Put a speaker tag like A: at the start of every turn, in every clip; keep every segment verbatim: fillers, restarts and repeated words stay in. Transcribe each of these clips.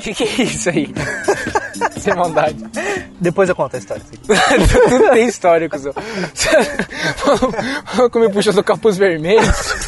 A: Que que é isso aí? Sem maldade.
B: Depois eu conto a história.
A: Tudo tem história, cuzão. Como me puxou do capuz vermelho.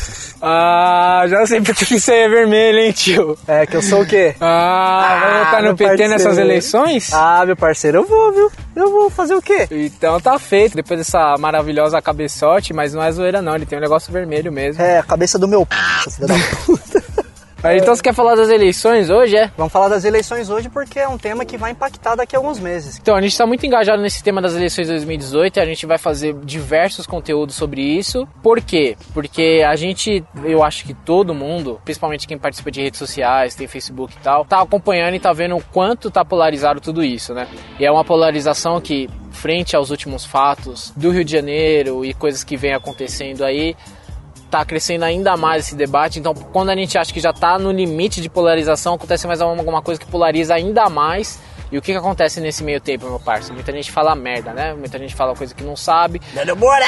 A: Ah, já sei porque que você é vermelho, hein, tio?
B: É, que eu sou o quê?
A: Ah, ah vai votar no P T parceiro. Nessas eleições?
B: Ah, meu parceiro, eu vou, viu? Eu vou fazer o quê?
A: Então tá feito, depois dessa maravilhosa cabeçote, mas não é zoeira não, ele tem um negócio vermelho mesmo.
B: É, a cabeça do meu p***, filho da puta.
A: Então você quer falar das eleições hoje, é?
B: Vamos falar das eleições hoje porque é um tema que vai impactar daqui a alguns meses.
A: Então, a gente está muito engajado nesse tema das eleições de dois mil e dezoito e a gente vai fazer diversos conteúdos sobre isso. Por quê? Porque a gente, eu acho que todo mundo, principalmente quem participa de redes sociais, tem Facebook e tal, tá acompanhando e tá vendo o quanto tá polarizado tudo isso, né? E é uma polarização que, frente aos últimos fatos do Rio de Janeiro e coisas que vem acontecendo aí, tá crescendo ainda mais esse debate. Então, quando a gente acha que já tá no limite de polarização, acontece mais alguma coisa que polariza ainda mais. E o que que acontece nesse meio tempo, meu parceiro? Muita gente fala merda, né? Muita gente fala coisa que não sabe.
B: Não, bora!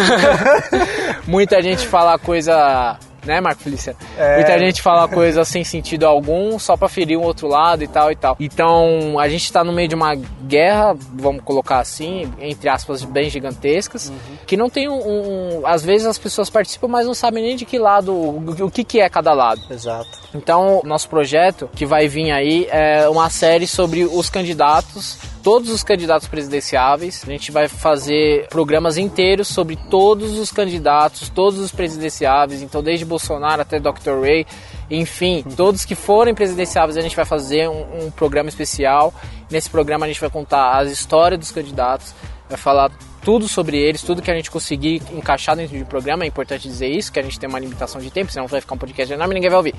A: Muita gente fala coisa... Né, Marco Feliciano? É... Muita gente fala coisa sem sentido algum, só pra ferir um outro lado e tal e tal. Então, a gente tá no meio de uma guerra, vamos colocar assim, entre aspas, bem gigantescas, uhum. que não tem um, um... Às vezes as pessoas participam, mas não sabem nem de que lado, o, o que que é cada lado.
B: Exato.
A: Então, nosso projeto, que vai vir aí, é uma série sobre os candidatos, todos os candidatos presidenciáveis. A gente vai fazer programas inteiros sobre todos os candidatos, todos os presidenciáveis, então desde Bolsonaro até doutor Ray, enfim, todos que forem presidenciáveis a gente vai fazer um, um programa especial. Nesse programa a gente vai contar as histórias dos candidatos, vai falar tudo sobre eles, tudo que a gente conseguir encaixar dentro do programa. É importante dizer isso, que a gente tem uma limitação de tempo, senão vai ficar um podcast enorme e ninguém vai ouvir.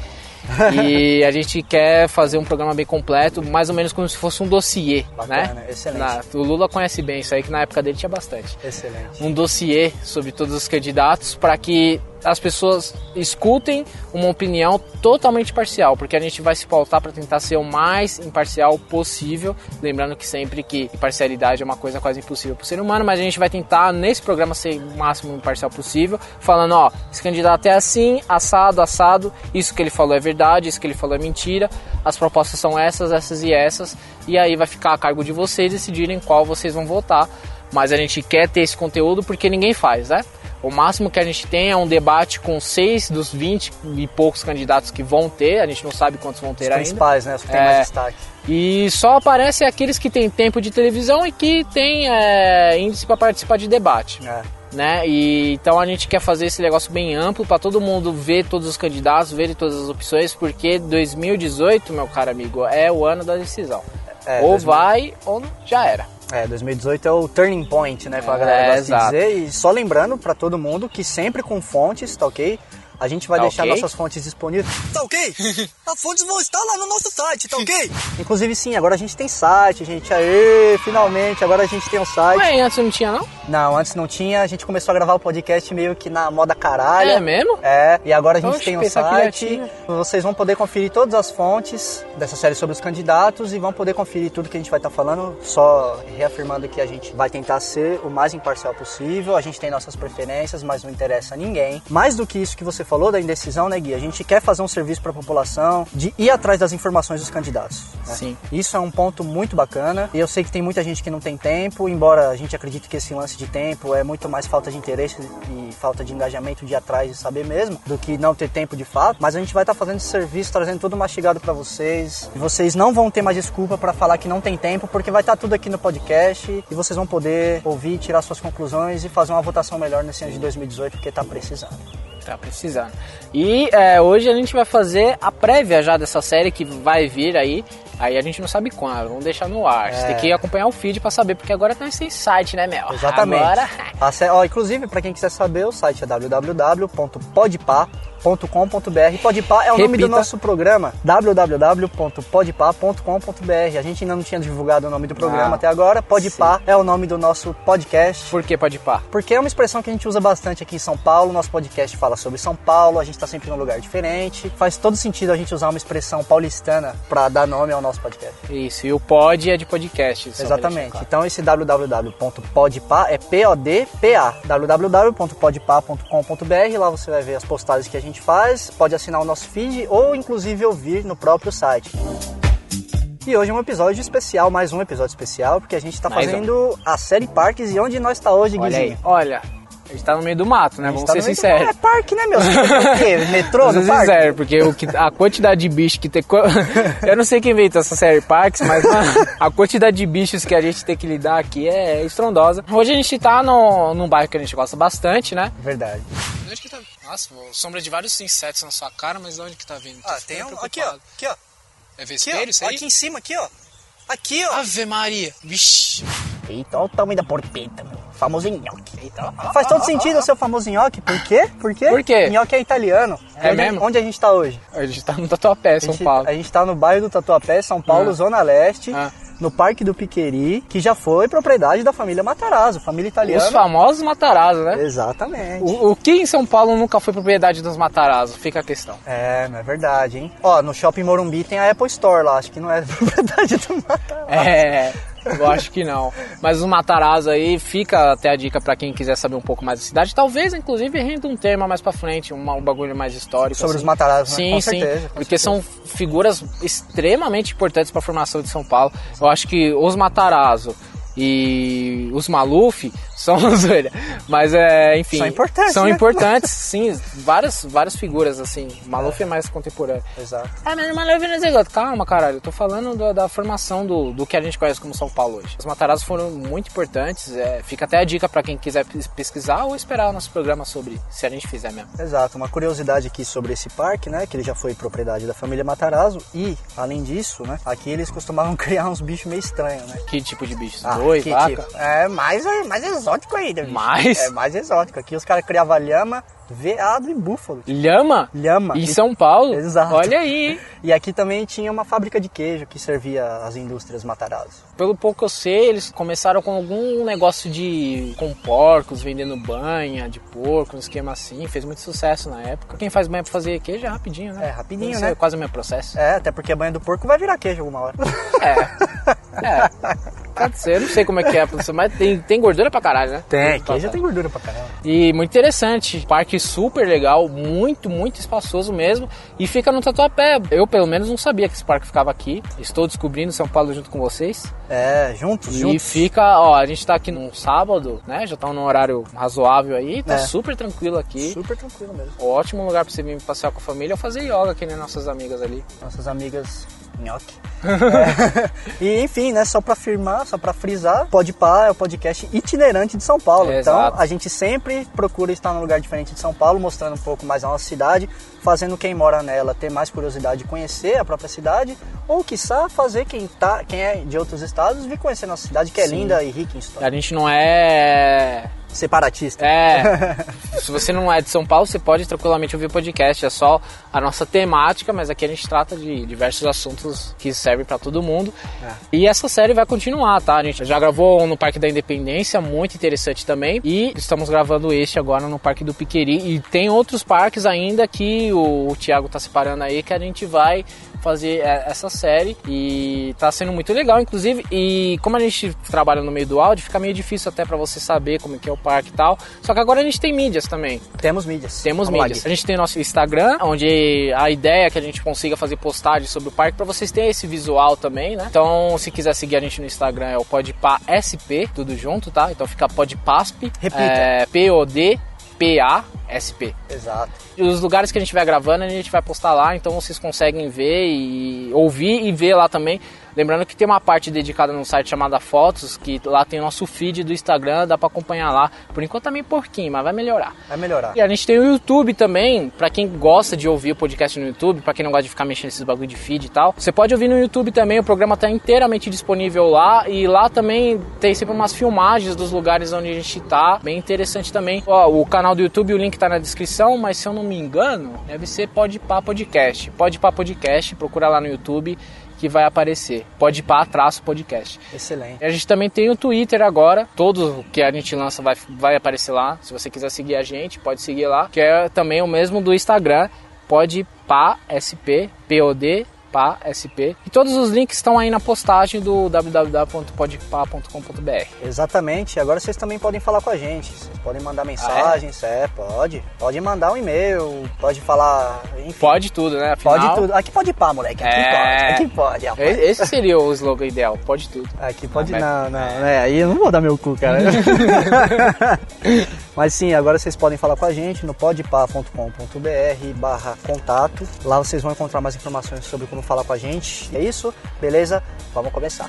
A: E a gente quer fazer um programa bem completo, mais ou menos como se fosse um dossiê.
B: Bacana,
A: né?
B: Excelente.
A: Na, o Lula conhece bem isso aí, que na época dele tinha bastante.
B: Excelente.
A: Um dossiê sobre todos os candidatos, para que as pessoas escutem uma opinião totalmente parcial, porque a gente vai se pautar para tentar ser o mais imparcial possível, lembrando que sempre que imparcialidade é uma coisa quase impossível para o ser humano, mas a gente vai tentar nesse programa ser o máximo imparcial possível, falando, ó, esse candidato é assim, assado, assado, isso que ele falou é verdade, isso que ele falou é mentira, as propostas são essas, essas e essas, e aí vai ficar a cargo de vocês decidirem qual vocês vão votar, mas a gente quer ter esse conteúdo porque ninguém faz, né? O máximo que a gente tem é um debate com seis dos vinte e poucos candidatos que vão ter, a gente não sabe quantos vão ter
B: Os
A: ainda.
B: Os principais, né? Os que tem
A: é,
B: mais destaque.
A: E só aparecem aqueles que têm tempo de televisão e que têm é, índice para participar de debate.
B: É.
A: Né? E, então a gente quer fazer esse negócio bem amplo para todo mundo ver todos os candidatos, ver todas as opções, porque dois mil e dezoito, meu caro amigo, é o ano da decisão. É, ou dois mil... vai ou já era.
B: É, dois mil e dezoito é o turning point, né, pra galera
A: é,
B: gosta de dizer. E só lembrando pra todo mundo que sempre com fontes, tá ok? A gente vai
A: tá
B: deixar
A: okay?
B: nossas fontes disponíveis. Tá ok? As fontes vão estar lá no nosso site, tá ok? Inclusive, sim, agora a gente tem site, gente. Aê, finalmente, agora a gente tem um site.
A: Ué, antes não tinha, não?
B: Não, antes não tinha. A gente começou a gravar o podcast meio que na moda caralho.
A: É mesmo?
B: É, e agora a gente
A: Oxe,
B: tem um site. Vocês vão poder conferir todas as fontes dessa série sobre os candidatos e vão poder conferir tudo que a gente vai estar falando, só reafirmando que a gente vai tentar ser o mais imparcial possível. A gente tem nossas preferências, mas não interessa a ninguém. Mais do que isso que você falou da indecisão, né, Gui? A gente quer fazer um serviço para a população de ir atrás das informações dos candidatos. Né?
A: Sim.
B: Isso é um ponto muito bacana. E eu sei que tem muita gente que não tem tempo, embora a gente acredite que esse lance de tempo é muito mais falta de interesse e falta de engajamento de ir atrás e saber mesmo, do que não ter tempo de fato. Mas a gente vai estar fazendo esse serviço, trazendo tudo mastigado para vocês. E vocês não vão ter mais desculpa para falar que não tem tempo, porque vai estar tudo aqui no podcast e vocês vão poder ouvir, tirar suas conclusões e fazer uma votação melhor nesse ano de dois mil e dezoito, porque tá precisando.
A: Tá precisando. E é, hoje a gente vai fazer a prévia já dessa série que vai vir aí. Aí a gente não sabe quando, vamos deixar no ar. É. Você tem que acompanhar o feed pra saber, porque agora nós temos site, né, Mel?
B: Exatamente.
A: Agora...
B: Ó, inclusive, pra quem quiser saber, o site é w w w ponto podpah ponto com ponto b r. Podpah é o
A: Repita.
B: nome do nosso programa, w w w ponto podpah ponto com ponto b r. A gente ainda não tinha divulgado o nome do programa ah, até agora. Podpah sim. É o nome do nosso podcast.
A: Por que Podpah?
B: Porque é uma expressão que a gente usa bastante aqui em São Paulo. Nosso podcast fala sobre São Paulo, a gente tá sempre num lugar diferente. Faz todo sentido a gente usar uma expressão paulistana pra dar nome ao nosso podcast.
A: Isso, e o pod é de podcast.
B: Exatamente. Claro. Então esse w w w ponto podpah é P O D P A. w w w ponto podpah ponto com ponto b r. Lá você vai ver as postagens que a gente faz, pode assinar o nosso feed ou inclusive ouvir no próprio site. E hoje é um episódio especial, mais um episódio especial, porque a gente tá
A: mais
B: fazendo um. a série Parques. E onde nós tá hoje,
A: Olha
B: Guizinho?
A: aí, olha, a gente tá no meio do mato, né? Vamos
B: tá
A: ser sinceros.
B: Do... É parque, né, meu? Você o quê? Metrô
A: Vamos
B: no
A: ser
B: parque?
A: sincero, porque o que, a quantidade de bichos que tem... Eu não sei quem inventou essa série Parques, mas mano, a quantidade de bichos que a gente tem que lidar aqui é estrondosa. Hoje a gente tá no, num bairro que a gente gosta bastante, né?
B: Verdade.
A: Onde que tá? Nossa, sombra de vários insetos na sua cara, mas onde que tá vindo?
B: Ah, tem um... Aqui, ó. Aqui, ó.
A: É vespeiro isso aí?
B: Aqui em cima, aqui, ó. Aqui, ó.
A: Ave Maria. Vixe.
B: Eita, olha o tamanho da porpeta, meu. Famoso nhoque. Eita, ó, Faz todo ó, sentido ó, o seu famoso nhoque. Por quê? Por quê?
A: Por quê?
B: Nhoque é italiano.
A: É
B: onde,
A: mesmo?
B: Onde a gente tá hoje?
A: A gente tá no Tatuapé, São
B: a gente,
A: Paulo.
B: A gente tá no bairro do Tatuapé, São Paulo,
A: ah.
B: Zona Leste.
A: Ah.
B: No Parque do Piqueri, que já foi propriedade da família Matarazzo, família italiana.
A: Os famosos Matarazzo, né?
B: Exatamente.
A: O, o que em São Paulo nunca foi propriedade dos Matarazzo? Fica a questão.
B: É, não é verdade, hein? Ó, no Shopping Morumbi tem a Apple Store lá, acho que não é propriedade do Matarazzo.
A: É, eu acho que não. Mas os Matarazzo aí, fica até a dica pra quem quiser saber um pouco mais da cidade. Talvez, inclusive, renda um tema mais pra frente, um, um bagulho mais histórico.
B: Sobre
A: assim.
B: os Matarazzo,
A: sim,
B: né? Com
A: sim,
B: certeza. Com
A: porque
B: certeza.
A: são figuras extremamente importantes pra formação de São Paulo. Eu acho que os Matarazzo e os Maluf são zoeira, mas é, enfim,
B: são importantes,
A: são
B: né?
A: importantes, sim, várias, várias figuras assim. Maluf é, é mais contemporâneo.
B: Exato.
A: Ah, mas o Maluf não é negócio. Calma, caralho, eu tô falando do, da formação do, do que a gente conhece como São Paulo hoje. Os Matarazzo foram muito importantes, é, fica até a dica pra quem quiser pesquisar ou esperar o nosso programa sobre, se a gente fizer mesmo.
B: Exato, uma curiosidade aqui sobre esse parque, né, que ele já foi propriedade da família Matarazzo e, além disso, né, aqui eles costumavam criar uns bichos meio estranhos, né?
A: Que tipo de bicho?
B: Ah,
A: Boi,
B: que
A: vaca?
B: Tipo? É mais, mais exótico ainda, bicho.
A: Mais?
B: É mais exótico. Aqui os caras criavam lhama, veado e búfalo.
A: Lhama?
B: Lhama.
A: Em São Paulo?
B: Exato.
A: Olha aí, hein?
B: E aqui também tinha uma fábrica de queijo que servia às indústrias Matarazzo.
A: Pelo pouco que eu sei, eles começaram com algum negócio de... com porcos, vendendo banha de porco, um esquema assim. Fez muito sucesso na época. Quem faz banha pra fazer queijo é rapidinho, né?
B: É, rapidinho,
A: Isso
B: né?
A: É quase o mesmo processo.
B: É, até porque a banha do porco vai virar queijo alguma hora.
A: É. É. Pode ser, eu não sei como é que é, mas tem, tem gordura pra caralho, né?
B: Tem, queijo tem gordura pra caramba.
A: E muito interessante, parque super legal, muito, muito espaçoso mesmo, e fica no Tatuapé. Eu, pelo menos, não sabia que esse parque ficava aqui. Estou descobrindo São Paulo junto com vocês.
B: É, juntos,
A: e
B: juntos.
A: E fica, ó, a gente tá aqui num sábado, né? Já tá num horário razoável aí, tá é. super tranquilo aqui.
B: Super tranquilo mesmo.
A: Ótimo lugar pra você vir passear com a família ou fazer yoga, que nem nossas amigas ali.
B: Nossas amigas... nhoque. É. E enfim, né, só pra afirmar, só pra frisar, Podpah é o podcast itinerante de São Paulo.
A: É,
B: então
A: exato.
B: A gente sempre procura estar num lugar diferente de São Paulo, mostrando um pouco mais a nossa cidade, fazendo quem mora nela ter mais curiosidade de conhecer a própria cidade, ou quiçá fazer quem, tá, quem é de outros estados vir conhecer a nossa cidade, que é Sim. linda e rica em história.
A: A gente não é...
B: separatista.
A: É, se você não é de São Paulo, você pode tranquilamente ouvir o podcast, é só a nossa temática, mas aqui a gente trata de diversos assuntos que servem pra todo mundo. É. E essa série vai continuar, tá? A gente já gravou no Parque da Independência, muito interessante também, e estamos gravando este agora no Parque do Piqueri, e tem outros parques ainda que o, o Thiago tá separando aí, que a gente vai fazer essa série, e tá sendo muito legal, inclusive, e como a gente trabalha no meio do áudio, fica meio difícil até pra você saber como é que é o parque e tal, só que agora a gente tem mídias também.
B: Temos mídias.
A: Temos Vamos mídias. Lá, a gente tem nosso Instagram, onde a ideia é que a gente consiga fazer postagens sobre o parque, pra vocês terem esse visual também, né? Então, se quiser seguir a gente no Instagram, é o Podpah S P, tudo junto, tá? Então fica Podpasp,
B: repita,
A: é, P O D P A S P.
B: Exato.
A: E os lugares que a gente vai gravando, a gente vai postar lá, então vocês conseguem ver e ouvir e ver lá também. Lembrando que tem uma parte dedicada no site chamada Fotos, que lá tem o nosso feed do Instagram, dá pra acompanhar lá. Por enquanto tá meio porquinho, mas vai melhorar.
B: Vai melhorar.
A: E a gente tem o YouTube também, pra quem gosta de ouvir o podcast no YouTube, pra quem não gosta de ficar mexendo nesses bagulho de feed e tal. Você pode ouvir no YouTube também, o programa tá inteiramente disponível lá. E lá também tem sempre umas filmagens dos lugares onde a gente tá, bem interessante também. Ó, o canal do YouTube, o link tá na descrição, mas se eu não me engano, deve ser Podpah Podcast. Podpah Podcast, procura lá no YouTube que vai aparecer, Podpah traço podcast.
B: Excelente.
A: E a gente também tem o Twitter agora, tudo que a gente lança vai, vai aparecer lá. Se você quiser seguir a gente, pode seguir lá, que é também o mesmo do Instagram, Podpah S P, P O D podpah S P. E todos os links estão aí na postagem do w w w ponto podpah ponto com ponto b r.
B: Exatamente. Agora vocês também podem falar com a gente. Vocês podem mandar mensagens. Ah, é? é, pode. Pode mandar um e-mail, pode falar... Enfim.
A: Pode tudo, né? Afinal...
B: Pode tudo. Aqui pode pá, moleque. Aqui
A: é...
B: pode. Aqui pode, rapaz.
A: Esse seria o slogan ideal. Pode tudo.
B: Aqui pode... Não, não. É, aí eu não vou dar meu cu, cara. Mas sim, agora vocês podem falar com a gente no podpah ponto com ponto b r barra contato. Lá vocês vão encontrar mais informações sobre como falar com a gente. É isso? Beleza? Vamos começar.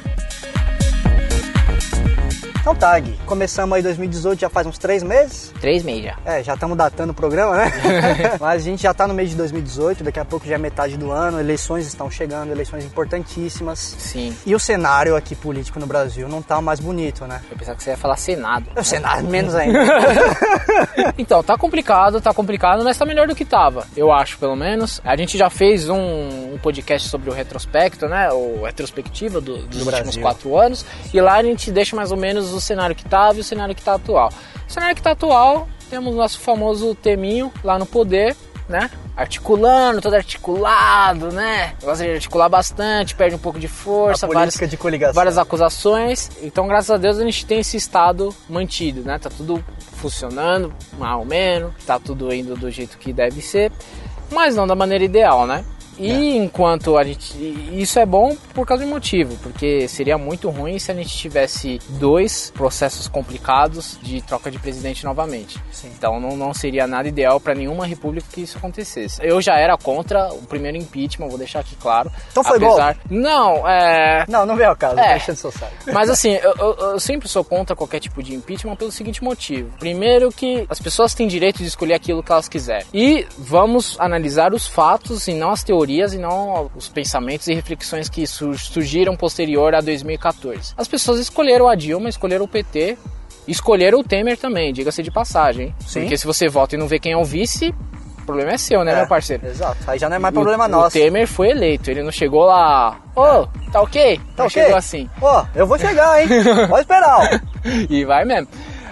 B: Então tá, Gui, começamos aí dois mil e dezoito, já faz uns três meses.
A: Três meses já.
B: É, já estamos datando o programa, né? Mas a gente já tá no mês de dois mil e dezoito, daqui a pouco já é metade do ano, eleições estão chegando, eleições importantíssimas.
A: Sim.
B: E o cenário aqui político no Brasil não tá mais bonito, né?
A: Eu pensava que você ia falar Senado.
B: O Senado, menos ainda.
A: Então, tá complicado, tá complicado, mas tá melhor do que tava, eu acho, pelo menos. A gente já fez um, um podcast sobre o retrospecto, né? O retrospectiva do, dos
B: do
A: últimos
B: Brasil.
A: quatro anos. E lá a gente deixa mais ou menos o cenário que estava e o cenário que está atual. O cenário que está atual, temos o nosso famoso Teminho lá no poder, né? Articulando, todo articulado, né? Gosta de articular bastante, perde um pouco de força,
B: a política
A: várias,
B: de coligação.
A: várias acusações. Então, graças a Deus, a gente tem esse estado mantido, né? Tá tudo funcionando, mais ou menos, tá tudo indo do jeito que deve ser, mas não da maneira ideal, né? E é. enquanto a gente... Isso é bom por causa de um motivo, porque seria muito ruim se a gente tivesse dois processos complicados de troca de presidente novamente.
B: Sim.
A: Então não, não seria nada ideal para nenhuma república que isso acontecesse. Eu já era contra o primeiro impeachment, vou deixar aqui claro.
B: Então foi
A: apesar...
B: bom?
A: não, é...
B: Não, não veio ao caso,
A: é.
B: deixa de social.
A: Mas assim, eu, eu, eu sempre sou contra qualquer tipo de impeachment pelo seguinte motivo. Primeiro que as pessoas têm direito de escolher aquilo que elas quiserem. E vamos analisar os fatos e não as teorias e não os pensamentos e reflexões que surgiram posterior a dois mil e quatorze. As pessoas escolheram a Dilma, escolheram o P T, escolheram o Temer também, diga-se de passagem, hein?
B: Sim. Porque
A: se você vota e não vê quem é o vice, o problema é seu, né,
B: é,
A: meu parceiro?
B: Exato, aí já não é mais problema
A: o,
B: nosso.
A: O Temer foi eleito, ele não chegou lá, ô, oh, tá ok?
B: Tá
A: não
B: ok?
A: Chegou assim.
B: Ó, oh, eu vou chegar, hein? Pode esperar, ó.
A: E vai mesmo.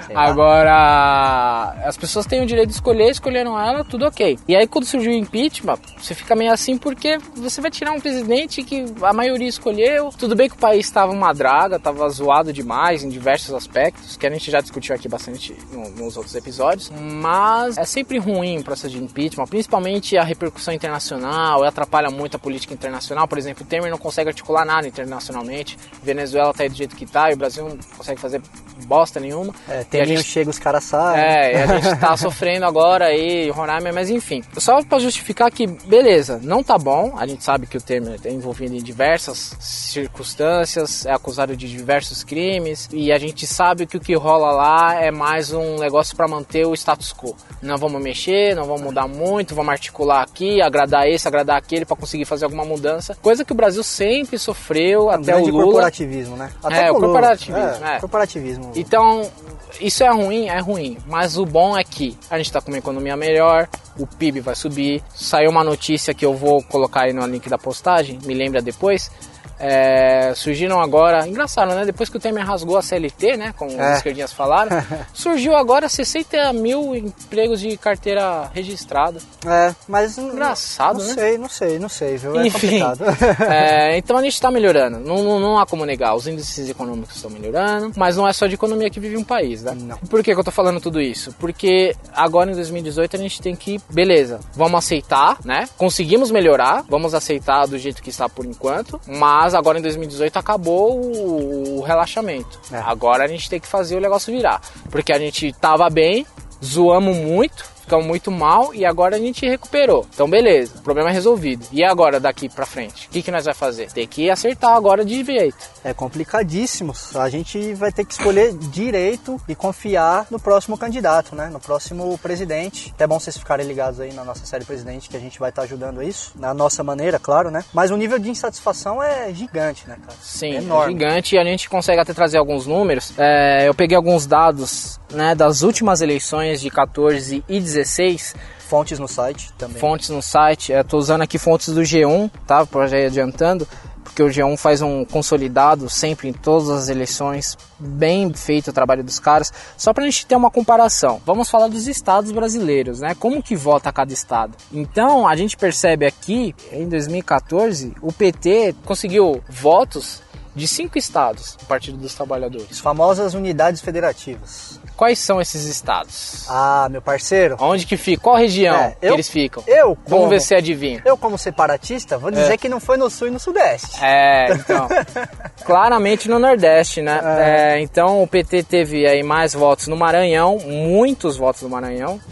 A: Agora, as pessoas têm o direito de escolher, escolheram ela, tudo ok. E aí quando surgiu o impeachment, você fica meio assim porque você vai tirar um presidente que a maioria escolheu. Tudo bem que o país estava uma draga, estava zoado demais em diversos aspectos, que a gente já discutiu aqui bastante no, nos outros episódios, mas é sempre ruim o processo de impeachment, principalmente a repercussão internacional, atrapalha muito a política internacional. Por exemplo, o Temer não consegue articular nada internacionalmente, Venezuela tá aí do jeito que tá e o Brasil não consegue fazer bosta nenhuma.
B: É, tem gente chega, os caras saem.
A: É, e a gente tá sofrendo agora aí, Roraima, mas enfim. Só pra justificar que, beleza, não tá bom. A gente sabe que o Temer é envolvido em diversas circunstâncias, é acusado de diversos crimes, e a gente sabe que o que rola lá é mais um negócio pra manter o status quo. Não vamos mexer, não vamos mudar muito, vamos articular aqui, agradar esse, agradar aquele pra conseguir fazer alguma mudança. Coisa que o Brasil sempre sofreu,
B: é um
A: até o Lula.
B: corporativismo, né? Até
A: é, o
B: Lula.
A: corporativismo.
B: É,
A: é.
B: corporativismo.
A: Então... Isso é ruim? É ruim, mas o bom é que a gente está com uma economia melhor, o P I B vai subir. Saiu uma notícia que eu vou colocar aí no link da postagem, me lembra depois. É, surgiram agora, engraçado, né? Depois que o Temer rasgou a C L T, né? Como é. Os esquerdinhas falaram, surgiu agora sessenta mil empregos de carteira registrada.
B: É, mas
A: engraçado,
B: não
A: né?
B: sei, não sei, não sei, viu? É
A: Enfim,
B: complicado.
A: é, então a gente está melhorando, não, não, não há como negar, os índices econômicos estão melhorando, mas não é só de economia que vive um país, né?
B: Não.
A: Por que, que eu tô falando tudo isso? Porque agora em dois mil e dezoito a gente tem que, beleza, vamos aceitar, né? Conseguimos melhorar, vamos aceitar do jeito que está por enquanto, mas agora em dois mil e dezoito acabou o, o relaxamento. É. Agora a gente tem que fazer o negócio virar. Porque a gente tava bem, zoamos muito, ficamos muito mal e agora a gente recuperou. Então beleza, o problema é resolvido. E agora daqui pra frente? O que, que nós vamos fazer? Tem que acertar agora de jeito.
B: É complicadíssimo. A gente vai ter que escolher direito e confiar no próximo candidato, né? No próximo presidente. É bom vocês ficarem ligados aí na nossa série Presidente, que a gente vai estar ajudando a isso. Na nossa maneira, claro, né? Mas o nível de insatisfação é gigante, né, cara?
A: Sim,
B: é enorme.
A: É gigante, e a gente consegue até trazer alguns números. É, eu peguei alguns dados, né, das últimas eleições de quatorze e dezesseis.
B: Fontes no site também.
A: Fontes no site. Estou usando aqui fontes do G um, tá? Pra já ir adiantando. Porque porque o G um faz um consolidado sempre em todas as eleições, bem feito o trabalho dos caras, só pra gente ter uma comparação. Vamos falar dos estados brasileiros, né? Como que vota cada estado? Então, a gente percebe aqui, em dois mil e quatorze, o P T conseguiu votos de cinco estados, o Partido dos Trabalhadores.
B: As famosas unidades federativas.
A: Quais são esses estados?
B: Ah, meu parceiro.
A: Onde que fica? Qual região
B: É,
A: que
B: eu-
A: eles ficam?
B: Eu, como,
A: Vamos ver se adivinha.
B: eu como separatista, vou dizer
A: É.
B: que não foi no sul e no sudeste.
A: É, então, claramente no Nordeste, né?
B: É.
A: É, então o P T teve aí mais votos no Maranhão, muitos votos no Maranhão.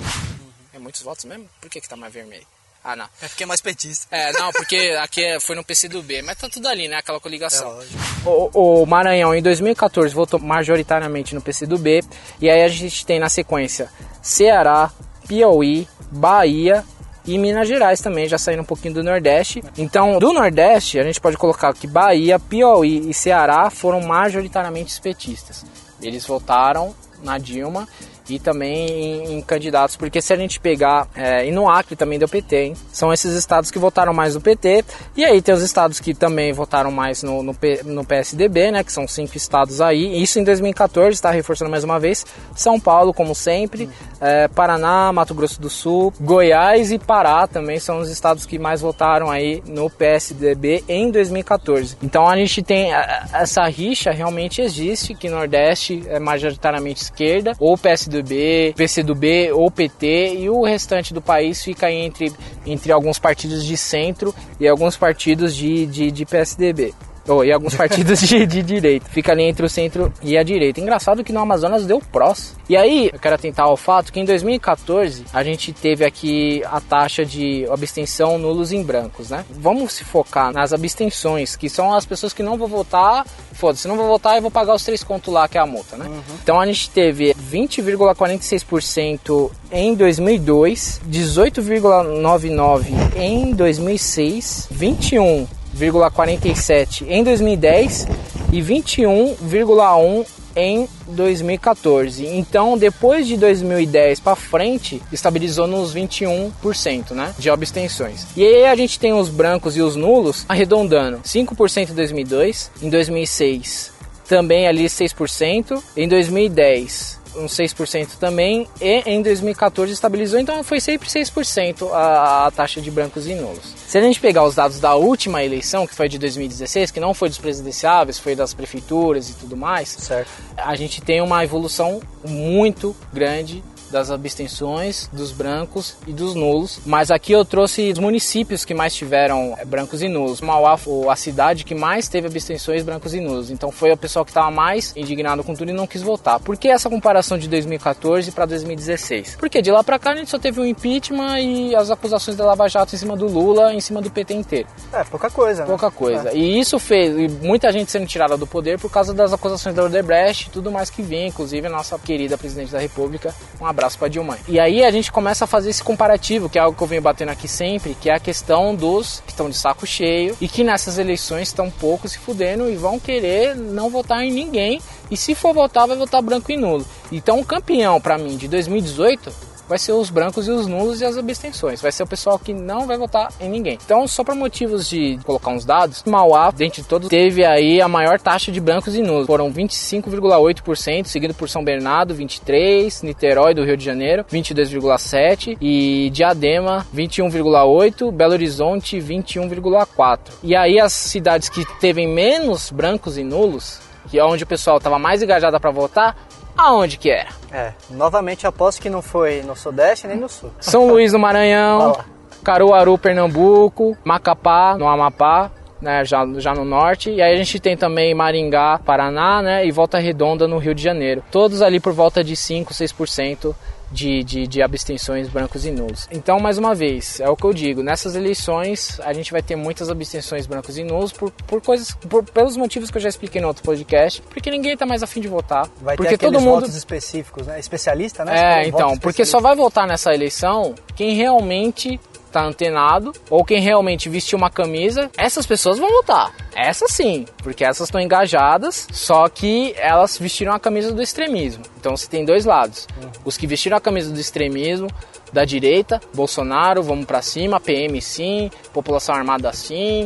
A: É muitos votos mesmo? Por que que tá mais vermelho? Ah, não.
B: É porque é mais petista.
A: É, não, porque aqui é- foi no P C do B, mas tá tudo ali, né? Aquela coligação.
B: É lógico.
A: O, o Maranhão em dois mil e quatorze votou majoritariamente no P C do B, e aí a gente tem na sequência Ceará, Piauí, Bahia e Minas Gerais também, já saindo um pouquinho do Nordeste. Então, do Nordeste, a gente pode colocar que Bahia, Piauí e Ceará foram majoritariamente petistas. Eles votaram na Dilma e também em, em candidatos, porque se a gente pegar, é, e no Acre também deu P T, hein? São esses estados que votaram mais no P T, e aí tem os estados que também votaram mais no, no, P, no P S D B, né, que são cinco estados aí, isso em dois mil e quatorze, está reforçando mais uma vez, São Paulo, como sempre, é, Paraná, Mato Grosso do Sul, Goiás e Pará também são os estados que mais votaram aí no P S D B em dois mil e quatorze. Então a gente tem, a, essa rixa realmente existe, que Nordeste é majoritariamente esquerda, ou P S D B, P C do B ou P T, e o restante do país fica entre, entre alguns partidos de centro e alguns partidos de, de, de P S D B. Oh, e alguns partidos de, de direita. Fica ali entre o centro e a direita. Engraçado que no Amazonas deu P R O S. E aí, eu quero atentar ao fato que em dois mil e quatorze a gente teve aqui a taxa de abstenção nulos em brancos, né? Vamos se focar nas abstenções, que são as pessoas que não vão votar. Foda-se, não vou votar e vou pagar os três contos lá, que é a multa, né? Uhum. Então a gente teve vinte vírgula quarenta e seis por cento em dois mil e dois, dezoito vírgula noventa e nove por cento em dois mil e seis, vinte e um vírgula quarenta e sete por cento em dois mil e dez e vinte e um vírgula um por cento em dois mil e quatorze. Então, depois de dois mil e dez para frente, estabilizou nos vinte e um por cento, né, de abstenções. E aí a gente tem os brancos e os nulos arredondando: cinco por cento em dois mil e dois, em dois mil e seis também ali seis por cento, em dois mil e dez uns seis por cento também, e em dois mil e quatorze estabilizou, então foi sempre seis por cento a, a taxa de brancos e nulos. Se a gente pegar os dados da última eleição, que foi de dois mil e dezesseis, que não foi dos presidenciáveis, foi das prefeituras e tudo mais,
B: certo,
A: a gente tem uma evolução muito grande das abstenções, dos brancos e dos nulos. Mas aqui eu trouxe os municípios que mais tiveram brancos e nulos. Mauá foi a cidade que mais teve abstenções, brancos e nulos. Então foi o pessoal que estava mais indignado com tudo e não quis votar. Por que essa comparação de dois mil e quatorze para dois mil e dezesseis? Porque de lá para cá a gente só teve um impeachment e as acusações da Lava Jato em cima do Lula, em cima do P T inteiro.
B: É, pouca coisa, né?
A: Pouca coisa.
B: É.
A: E isso fez e muita gente sendo tirada do poder por causa das acusações da Odebrecht e tudo mais que vinha, inclusive a nossa querida presidente da República. Um abraço para Dilma. E aí a gente começa a fazer esse comparativo, que é algo que eu venho batendo aqui sempre, que é a questão dos que estão de saco cheio e que nessas eleições estão pouco se fudendo e vão querer não votar em ninguém, e se for votar, vai votar branco e nulo. Então o campeão para mim de dois mil e dezoito vai ser os brancos e os nulos e as abstenções. Vai ser o pessoal que não vai votar em ninguém. Então, só para motivos de colocar uns dados, Mauá, dentre todos, teve aí a maior taxa de brancos e nulos. Foram vinte e cinco vírgula oito por cento, seguido por São Bernardo, vinte e três por cento, Niterói, do Rio de Janeiro, vinte e dois vírgula sete por cento, e Diadema, vinte e um vírgula oito por cento, Belo Horizonte, vinte e um vírgula quatro por cento. E aí as cidades que teve menos brancos e nulos, que é onde o pessoal estava mais engajado para votar, aonde que era?
B: É, novamente aposto que não foi no Sudeste nem no Sul.
A: São Luís no Maranhão, Caruaru, Pernambuco, Macapá, no Amapá, né, já, já no norte, e aí a gente tem também Maringá, Paraná, né, e Volta Redonda no Rio de Janeiro. Todos ali por volta de cinco, seis por cento de, de, de abstenções brancos e nulos. Então, mais uma vez, é o que eu digo, nessas eleições a gente vai ter muitas abstenções brancos e nulos por, por coisas, por, pelos motivos que eu já expliquei no outro podcast, porque ninguém tá mais afim de votar.
B: Vai
A: porque
B: ter aqueles
A: todo mundo...
B: votos específicos, né? Especialista, né?
A: É, então, porque só vai votar nessa eleição quem realmente tá antenado, ou quem realmente vestiu uma camisa. Essas pessoas vão votar, essas sim, porque essas estão engajadas, só que elas vestiram a camisa do extremismo. Então você tem dois lados, uhum. Os que vestiram a camisa do extremismo, da direita, Bolsonaro, vamos pra cima, P M sim, população armada sim,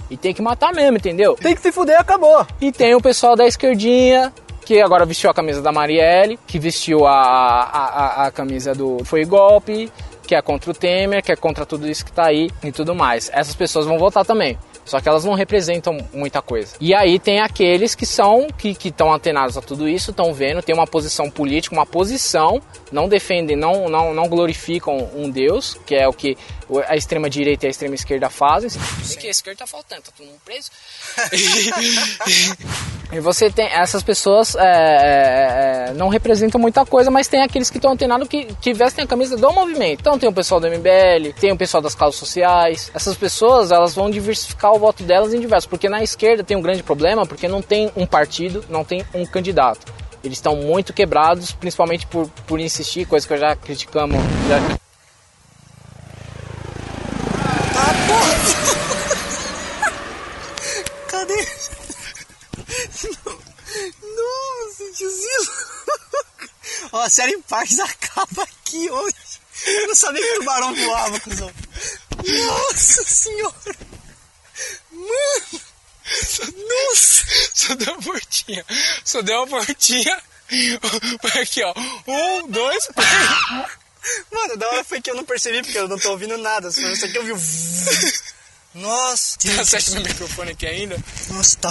A: E tem que matar mesmo, entendeu?
B: Tem que se fuder, acabou.
A: E tem o pessoal da esquerdinha, que agora vestiu a camisa da Marielle, que vestiu a, a, a, a camisa do Foi Golpe, que é contra o Temer, que é contra tudo isso que tá aí e tudo mais. Essas pessoas vão votar também. Só que elas não representam muita coisa. E aí tem aqueles que são, que estão antenados a tudo isso, estão vendo, tem uma posição política, uma posição, não defendem, não, não, não glorificam um Deus, que é o que a extrema-direita e a extrema-esquerda fazem. Porque a esquerda tá faltando, tá todo mundo preso. E você tem, essas pessoas é, é, não representam muita coisa, mas tem aqueles que estão antenados que, que vestem a camisa do movimento. Então tem o pessoal do M B L, tem o pessoal das causas sociais. Essas pessoas, elas vão diversificar o voto delas em diversos, porque na esquerda tem um grande problema, porque não tem um partido, não tem um candidato. Eles estão muito quebrados, principalmente por, por insistir, coisa que eu já criticamos. Já...
B: Ah, porra! Cadê? Nossa, tiozinho! Ó, a série Parques acaba aqui hoje. Eu não sabia que o tubarão voava, cuzão. Nossa senhora! Mano! Nossa!
A: Só deu uma voltinha. Só deu uma voltinha. Foi aqui, ó. Um, dois, três.
B: Mano, da hora foi que eu não percebi, porque eu não tô ouvindo nada. Só isso aqui eu vi o... Nossa!
A: Tá certo no microfone aqui ainda?
B: Nossa, tá.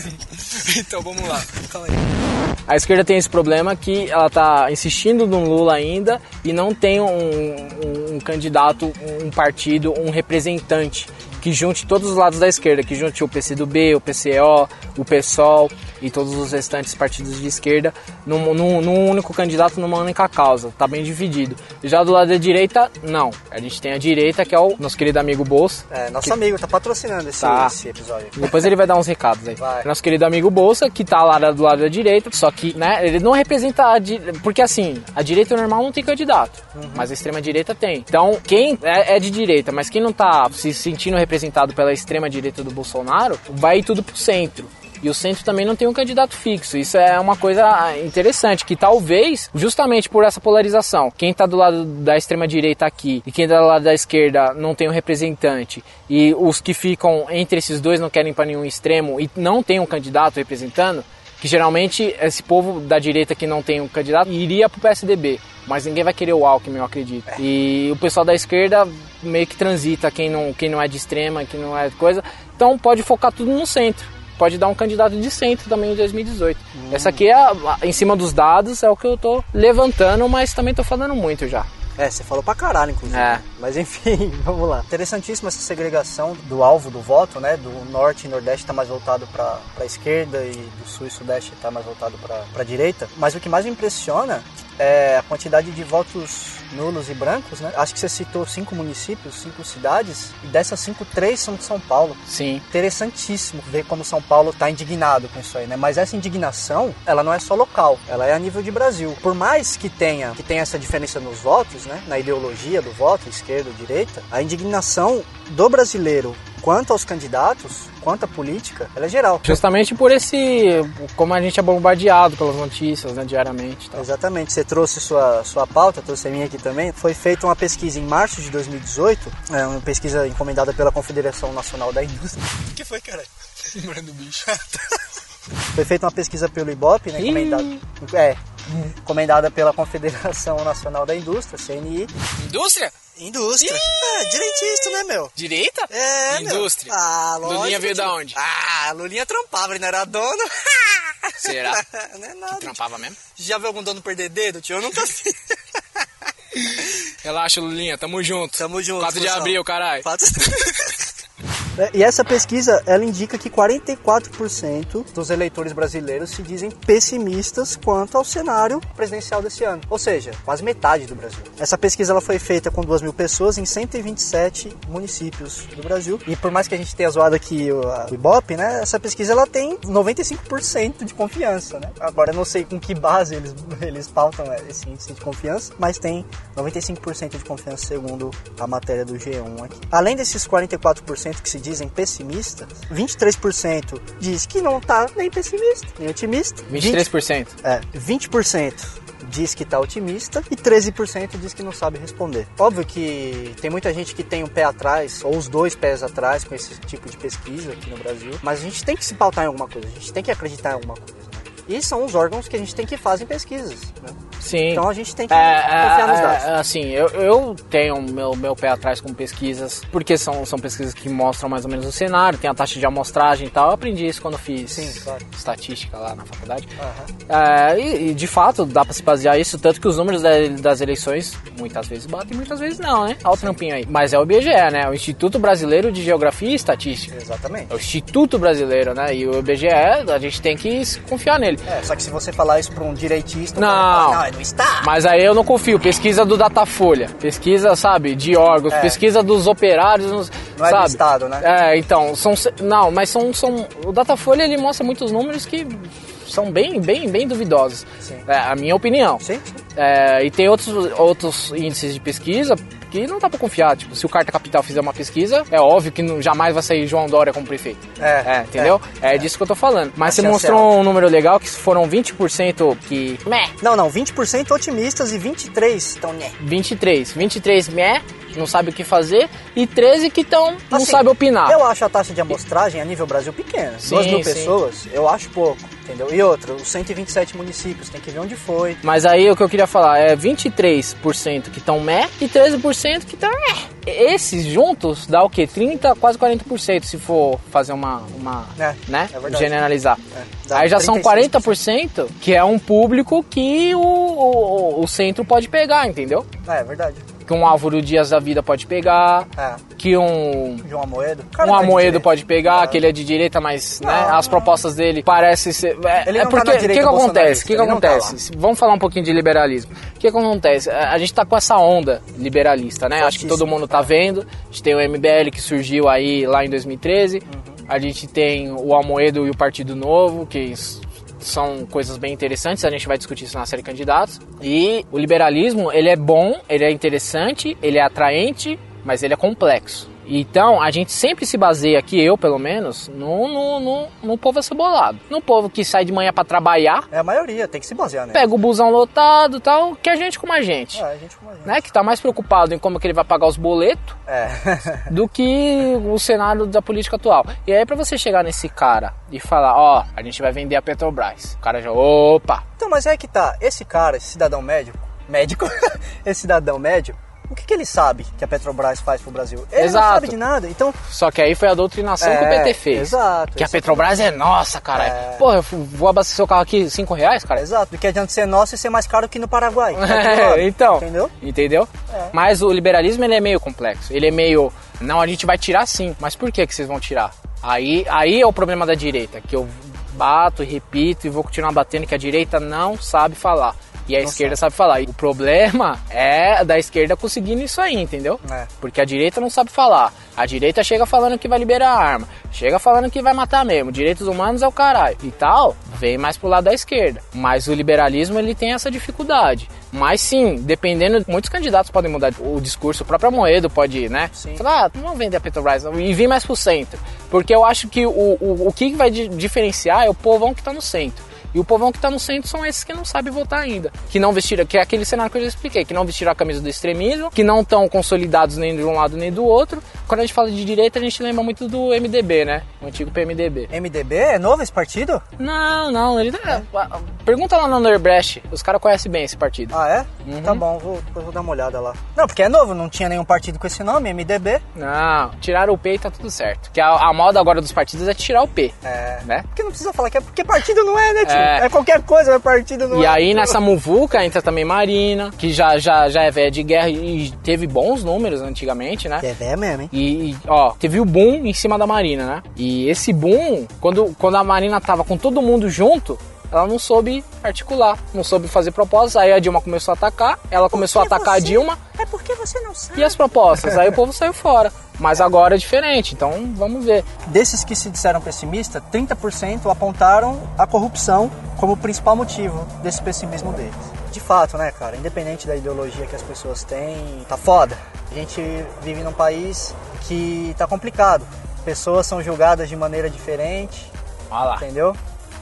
A: Então vamos lá.
B: Calma aí.
A: A esquerda tem esse problema que ela tá insistindo no Lula ainda e não tem um, um, um candidato, um partido, um representante que junte todos os lados da esquerda, que junte o P C do B, o P C O, o PSOL e todos os restantes partidos de esquerda num, num, num único candidato, numa única causa. Tá bem dividido. Já do lado da direita, não. A gente tem a direita, que é o nosso querido amigo Bolsa.
B: É, nosso
A: que...
B: amigo, tá patrocinando esse,
A: tá.
B: esse episódio.
A: Depois ele vai dar uns recados aí.
B: Vai.
A: Nosso querido amigo Bolsa, que tá lá do lado da direita, só que, né, ele não representa a di... porque assim, a direita normal não tem candidato, uhum. Mas a extrema direita tem. Então, quem é, é de direita, mas quem não tá se sentindo representado pela extrema direita do Bolsonaro, vai ir tudo pro centro. E o centro também não tem um candidato fixo. Isso é uma coisa interessante, que talvez, justamente por essa polarização, quem está do lado da extrema-direita aqui e quem está do lado da esquerda não tem um representante, e os que ficam entre esses dois não querem para nenhum extremo e não tem um candidato representando, que geralmente esse povo da direita que não tem um candidato iria pro P S D B, mas ninguém vai querer o Alckmin, eu acredito. E o pessoal da esquerda meio que transita, quem não, quem não é de extrema, quem não é de coisa, então pode focar tudo no centro. Pode dar um candidato de centro também em dois mil e dezoito. Hum. Essa aqui é, a, em cima dos dados, é o que eu tô levantando, mas também tô falando muito já.
B: É, você falou pra caralho, inclusive.
A: É.
B: Mas enfim, vamos lá. Interessantíssima essa segregação do alvo do voto, né? Do norte e nordeste tá mais voltado pra, pra esquerda e do sul e sudeste tá mais voltado pra, pra direita. Mas o que mais me impressiona é a quantidade de votos nulos e brancos, né? Acho que você citou cinco municípios, cinco cidades, e dessas cinco, três são de São Paulo.
A: Sim.
B: Interessantíssimo ver como São Paulo tá indignado com isso aí, né? Mas essa indignação, ela não é só local, ela é a nível de Brasil. Por mais que tenha, que tenha essa diferença nos votos, né? Na ideologia do voto, esquerda ou direita, a indignação do brasileiro quanto aos candidatos, quanto à política, ela é geral.
A: Justamente por esse, como a gente é bombardeado pelas notícias, né, diariamente. Tá?
B: Exatamente, você trouxe sua, sua pauta, trouxe a minha aqui também. Foi feita uma pesquisa em março de dois mil e dezoito, é uma pesquisa encomendada pela Confederação Nacional da Indústria. O que foi, cara?
A: Lembrando do bicho.
B: Foi feita uma pesquisa pelo Ibope, né, encomendada, é, encomendada pela Confederação Nacional da Indústria, C N I.
A: Indústria?
B: Indústria. É, direitista, né, meu?
A: Direita?
B: É,
A: Indústria.
B: Meu. Ah, lógico.
A: Lulinha veio da onde?
B: Ah, Lulinha trampava, ele não era dono.
A: Será?
B: Não é nada.
A: Que trampava mesmo?
B: Já viu algum dono perder dedo, tio? Eu nunca vi.
A: Relaxa, Lulinha, tamo junto.
B: Tamo junto.
A: quatro de abril, caralho.
B: quatro... E essa pesquisa, ela indica que quarenta e quatro por cento dos eleitores brasileiros se dizem pessimistas quanto ao cenário presidencial desse ano. Ou seja, quase metade do Brasil. Essa pesquisa ela foi feita com duas mil pessoas em cento e vinte e sete municípios do Brasil. E por mais que a gente tenha zoado aqui o, o Ibope, né, essa pesquisa ela tem noventa e cinco por cento de confiança. Né? Agora eu não sei com que base eles, eles pautam esse índice de confiança, mas tem noventa e cinco por cento de confiança segundo a matéria do G um aqui. Além desses quarenta e quatro por cento que se dizem pessimistas, vinte e três por cento diz que não tá nem pessimista, nem otimista.
A: vinte e três por cento?
B: É, vinte por cento diz que está otimista e treze por cento diz que não sabe responder. Óbvio que tem muita gente que tem um pé atrás, ou os dois pés atrás com esse tipo de pesquisa aqui no Brasil, mas a gente tem que se pautar em alguma coisa, a gente tem que acreditar em alguma coisa, né? E são os órgãos que a gente tem que fazer pesquisas, né?
A: Sim.
B: Então a gente tem que
A: é,
B: confiar nos
A: é,
B: dados.
A: É, assim, eu, eu tenho meu, meu pé atrás com pesquisas, porque são, são pesquisas que mostram mais ou menos o cenário, tem a taxa de amostragem e tal. Eu aprendi isso quando fiz
B: Sim, claro.
A: estatística lá na faculdade.
B: Uhum.
A: É, e, e de fato dá pra se basear isso, tanto que os números da, das eleições muitas vezes batem, muitas vezes não, né? Olha o trampinho aí. Mas é o I B G E, né? O Instituto Brasileiro de Geografia e Estatística.
B: Exatamente.
A: É o Instituto Brasileiro, né? E o I B G E, a gente tem que confiar nele.
B: É, só que se você falar isso pra um direitista,
A: não,
B: fala, não, é do Estado.
A: Mas aí eu não confio. Pesquisa do Datafolha, pesquisa, sabe, de órgãos,
B: é.
A: pesquisa dos operários,
B: não
A: sabe?
B: É do Estado, né?
A: É, então, são, não, mas são, são, o Datafolha ele mostra muitos números que são bem, bem, bem duvidosos.
B: Sim.
A: É a minha opinião.
B: Sim, sim.
A: É, e tem outros, outros índices de pesquisa que não dá pra confiar. Tipo, se o Carta Capital fizer uma pesquisa, é óbvio que não, jamais vai sair João Dória como prefeito.
B: É,
A: é entendeu? É, é disso que eu tô falando. Mas você mostrou um número legal que foram vinte por cento que... Meh.
B: Não, não, vinte por cento otimistas e vinte e três por cento estão meh.
A: vinte e três. vinte e três meh, não sabe o que fazer, e treze que estão não
B: assim,
A: sabe opinar.
B: Eu acho a taxa de amostragem a nível Brasil pequena.
A: Sim,
B: duas mil
A: sim.
B: pessoas, eu acho pouco, entendeu? E outra, os cento e vinte e sete municípios, tem que ver onde foi.
A: Mas aí o que eu queria falar é vinte e três por cento que estão meh e treze por cento que estão meh. Esses juntos dá o quê? trinta, quase quarenta por cento se for fazer uma, uma
B: é,
A: né?
B: É verdade.
A: Generalizar.
B: É,
A: aí já
B: trinta e seis por cento.
A: são quarenta por cento que é um público que o, o, o centro pode pegar, entendeu?
B: É, é verdade.
A: Que um Álvaro Dias da vida pode pegar,
B: é.
A: que um...
B: João Amoedo.
A: Um Amoedo pode pegar, é. que ele é de direita, mas
B: não,
A: né, as propostas dele parecem ser... É,
B: ele
A: é
B: não
A: porque,
B: tá na direita
A: o que, que acontece? O que, que acontece?
B: Tá
A: Vamos falar um pouquinho de liberalismo. O que, que acontece? A gente tá com essa onda liberalista, né? Acho que todo mundo tá vendo. A gente tem o M B L que surgiu aí lá em dois mil e treze. Uhum. A gente tem o Amoedo e o Partido Novo, que... são coisas bem interessantes, a gente vai discutir isso na série Candidatos. E o liberalismo, ele é bom, ele é interessante, ele é atraente, mas ele é complexo. Então, a gente sempre se baseia aqui, eu pelo menos, no, no, no, no povo acebolado. No povo que sai de manhã pra trabalhar.
B: É a maioria, tem que se basear, né?
A: Pega o busão lotado e tal, que a gente como a gente.
B: É, a gente como a gente.
A: Né? Que tá mais preocupado em como que ele vai pagar os boletos
B: é.
A: do que o cenário da política atual. E aí pra você chegar nesse cara e falar, ó, a gente vai vender a Petrobras. O cara já, opa!
B: Então, mas é que tá, esse cara, esse cidadão médico, médico, esse cidadão médio, o que, que ele sabe que a Petrobras faz pro Brasil? Ele
A: Exato.
B: Não sabe de nada, então...
A: Só que aí foi a doutrinação
B: é,
A: que o P T fez.
B: Exato.
A: Que a Petrobras é nossa, cara. É. Porra, eu vou abastecer o carro aqui cinco reais, cara.
B: Exato, do que adianta ser nosso e ser mais caro que no Paraguai.
A: É, então.
B: Entendeu?
A: Entendeu?
B: É.
A: Mas o liberalismo, ele é meio complexo. Ele é meio... Não, a gente vai tirar sim. Mas por que que vocês vão tirar? Aí, aí é o problema da direita, que eu bato e repito e vou continuar batendo, que a direita não sabe falar. E a não esquerda sabe. sabe falar. E o problema é da esquerda conseguindo isso aí, entendeu?
B: É.
A: Porque a direita não sabe falar. A direita chega falando que vai liberar a arma. Chega falando que vai matar mesmo. Direitos humanos é o caralho. E tal, vem mais pro lado da esquerda. Mas o liberalismo, ele tem essa dificuldade. Mas sim, dependendo, muitos candidatos podem mudar o discurso. O próprio Amoedo pode, né?
B: Sim.
A: Falar, ah, não vamos vender a Petrobras e vir mais pro centro. Porque eu acho que o, o, o que vai diferenciar é o povão que tá no centro. E o povão que tá no centro são esses que não sabem votar ainda. Que não vestiram, que é aquele cenário que eu já expliquei, que não vestiram a camisa do extremismo, que não estão consolidados nem de um lado nem do outro. Quando a gente fala de direita, a gente lembra muito do M D B, né? O antigo P M D B.
B: M D B? É novo esse partido?
A: Não, não. Ele é. Pergunta lá no Underbreast, os caras conhecem bem esse partido.
B: Ah, é?
A: Uhum.
B: Tá bom, vou, vou dar uma olhada lá. Não, porque é novo, não tinha nenhum partido com esse nome, M D B.
A: Não, tiraram o P e tá tudo certo. Que a, a moda agora dos partidos é tirar o P.
B: É.
A: Né?
B: Porque não precisa falar que é porque partido não é, né, tio?
A: É,
B: é qualquer coisa, mas partido não
A: e
B: é.
A: E aí nessa muvuca entra também Marina, que já, já, já é velha de guerra e teve bons números antigamente, né?
B: É velha mesmo, hein?
A: E, ó, teve o boom em cima da Marina, né? E esse boom, quando, quando a Marina tava com todo mundo junto, ela não soube articular, não soube fazer propostas. Aí a Dilma começou a atacar, ela começou a atacar
B: você...
A: a Dilma.
B: É porque você não sabe.
A: E as propostas? Aí o povo saiu fora. Mas agora é diferente, então vamos ver.
B: Desses que se disseram pessimistas, trinta por cento apontaram a corrupção como o principal motivo desse pessimismo deles. De fato, né, cara? Independente da ideologia que as pessoas têm, tá foda. A gente vive num país que tá complicado. Pessoas são julgadas de maneira diferente.
A: Olha lá.
B: Entendeu?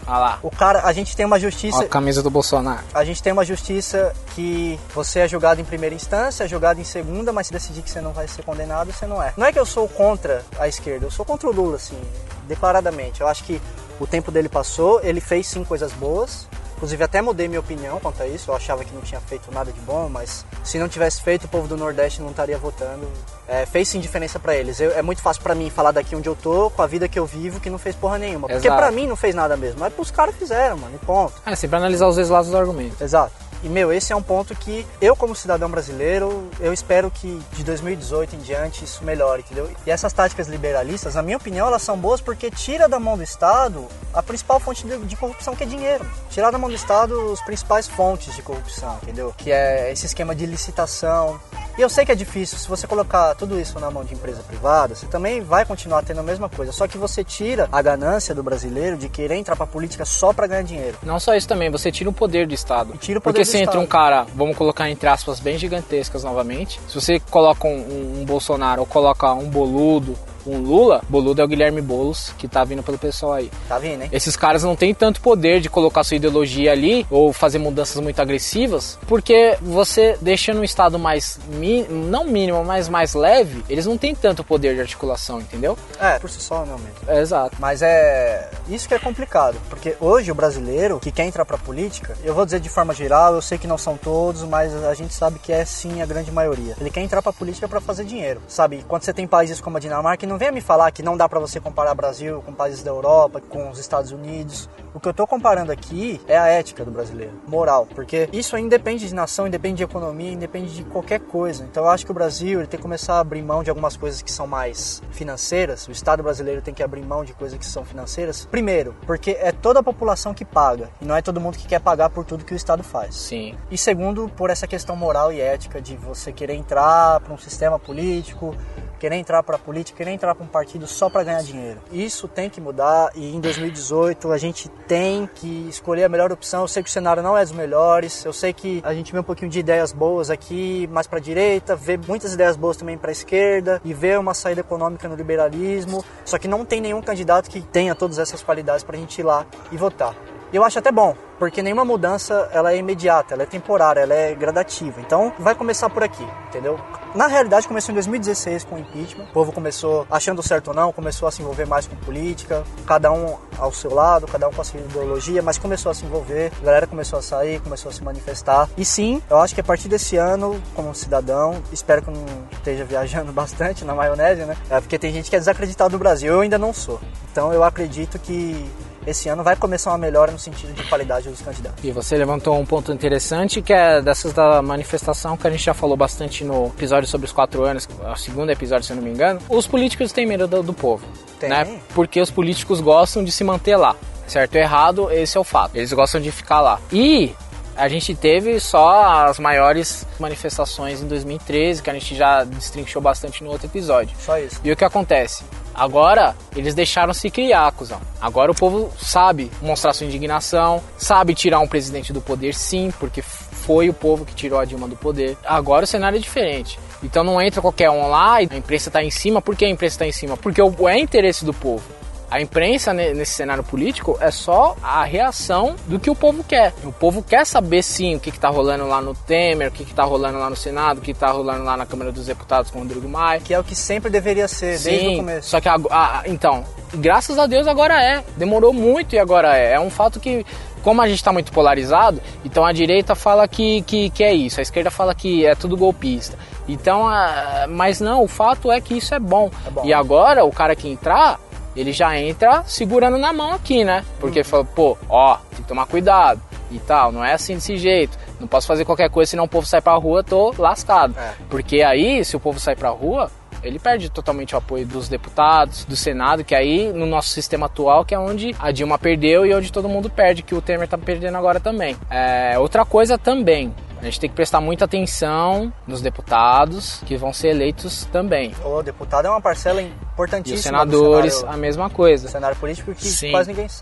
A: Ah lá.
B: O cara, a gente tem uma justiça...
A: Ó a camisa do Bolsonaro.
B: A gente tem uma justiça que você é julgado em primeira instância, é julgado em segunda, mas se decidir que você não vai ser condenado, você não é. Não é que eu sou contra a esquerda, eu sou contra o Lula, assim, declaradamente. Eu acho que o tempo dele passou, ele fez sim coisas boas. Inclusive até mudei minha opinião quanto a isso, eu achava que não tinha feito nada de bom, mas se não tivesse feito, o povo do Nordeste não estaria votando. É, fez sim diferença pra eles. Eu, é muito fácil pra mim falar daqui onde eu tô, com a vida que eu vivo, que não fez porra nenhuma. Porque
A: Exato.
B: Pra mim não fez nada mesmo, mas pros caras fizeram, mano, e ponto.
A: É, sempre analisar os dois lados do argumento.
B: Exato. E, meu, esse é um ponto que eu, como cidadão brasileiro, eu espero que de dois mil e dezoito em diante isso melhore, entendeu? E essas táticas liberalistas, na minha opinião, elas são boas porque tira da mão do Estado a principal fonte de, de corrupção, que é dinheiro. Tirar da mão do Estado as principais fontes de corrupção, entendeu? Que é esse esquema de licitação. E eu sei que é difícil, se você colocar tudo isso na mão de empresa privada, você também vai continuar tendo a mesma coisa. Só que você tira a ganância do brasileiro de querer entrar pra política só pra ganhar dinheiro.
A: Não só isso também, você tira o poder do Estado.
B: E tira o poder
A: Porque
B: do
A: se entra
B: Estado.
A: um cara, vamos colocar entre aspas, bem gigantescas novamente, se você coloca um, um, um Bolsonaro ou coloca um Boludo, um Lula, Boludo é o Guilherme Boulos, que tá vindo pelo pessoal aí.
B: Tá vindo, hein?
A: Esses caras não têm tanto poder de colocar sua ideologia ali ou fazer mudanças muito agressivas, porque você deixando um Estado mais, mi, não mínimo, mas mais leve, eles não têm tanto poder de articulação, entendeu?
B: É, por si só não mesmo.
A: É, exato.
B: Mas é isso que é complicado, porque hoje o brasileiro que quer entrar pra política, eu vou dizer de forma geral, eu sei que não são todos, mas a gente sabe que é sim a grande maioria. Ele quer entrar pra política pra fazer dinheiro, sabe? Quando você tem países como a Dinamarca, não venha me falar que não dá pra você comparar Brasil com países da Europa, com os Estados Unidos. O que eu tô comparando aqui é a ética do brasileiro, moral, porque isso aí independe de nação, independe de economia, independe de qualquer coisa. Então eu acho que o Brasil ele tem que começar a abrir mão de algumas coisas que são mais financeiras, o Estado brasileiro tem que abrir mão de coisas que são financeiras. Primeiro, porque é toda a população que paga, e não é todo mundo que quer pagar por tudo que o Estado faz.
A: Sim.
B: E segundo, por essa questão moral e ética de você querer entrar para um sistema político, querer entrar para a política, querer entrar para um partido só para ganhar dinheiro. Isso tem que mudar e em dois mil e dezoito a gente tem que escolher a melhor opção. Eu sei que o cenário não é dos melhores, eu sei que a gente vê um pouquinho de ideias boas aqui, mais para a direita, vê muitas ideias boas também para a esquerda e vê uma saída econômica no liberalismo, só que não tem nenhum candidato que tenha todas essas qualidades para a gente ir lá e votar. E eu acho até bom, porque nenhuma mudança ela é imediata, ela é temporária, ela é gradativa. Então vai começar por aqui, entendeu? Na realidade começou em dois mil e dezesseis com o impeachment. O povo começou, achando certo ou não, começou a se envolver mais com política, cada um ao seu lado, cada um com a sua ideologia, mas começou a se envolver, a galera começou a sair, começou a se manifestar. E sim, eu acho que a partir desse ano, como cidadão, espero que eu não esteja viajando bastante na maionese, né? É porque tem gente que é desacreditada do Brasil, eu ainda não sou. Então eu acredito que esse ano vai começar uma melhora no sentido de qualidade dos candidatos.
A: E você levantou um ponto interessante, que é dessas da manifestação, que a gente já falou bastante no episódio sobre os quatro anos, o segundo episódio, se eu não me engano. Os políticos têm medo do, do povo,
B: Tem.
A: né? Porque os políticos gostam de se manter lá, certo ou errado, esse é o fato. Eles gostam de ficar lá. E a gente teve só as maiores manifestações em dois mil e treze, que a gente já destrinchou bastante no outro episódio.
B: Só isso.
A: E o que acontece? Agora, eles deixaram se criar, cuzão. Agora o povo sabe mostrar sua indignação, sabe tirar um presidente do poder, sim, porque foi o povo que tirou a Dilma do poder. Agora o cenário é diferente. Então não entra qualquer um lá e a imprensa tá em cima. Por que a imprensa tá em cima? Porque é interesse do povo. A imprensa, nesse cenário político, é só a reação do que o povo quer. O povo quer saber, sim, o que está rolando lá no Temer, o que está rolando lá no Senado, o que está rolando lá na Câmara dos Deputados com o Rodrigo Maia.
B: Que é o que sempre deveria ser,
A: sim,
B: desde o começo.
A: Só que, a, a, então, graças a Deus agora é. Demorou muito e agora é. É um fato que, como a gente está muito polarizado, então a direita fala que, que, que é isso, a esquerda fala que é tudo golpista. Então, a, mas não, o fato é que isso é bom.
B: É bom.
A: E agora, o cara que entrar, ele já entra segurando na mão aqui, né? Porque hum. fala, pô, ó, tem que tomar cuidado e tal, não é assim desse jeito. Não posso fazer qualquer coisa, senão o povo sai pra rua, tô lascado. É. Porque aí, se o povo sai pra rua, ele perde totalmente o apoio dos deputados, do Senado, que aí, no nosso sistema atual, que é onde a Dilma perdeu e onde todo mundo perde, que o Temer tá perdendo agora também. É, outra coisa também, a gente tem que prestar muita atenção nos deputados que vão ser eleitos também.
B: O deputado é uma parcela importantíssima.
A: E os senadores,
B: do cenário,
A: a mesma coisa.
B: do cenário político que
A: Sim.
B: quase ninguém sabe.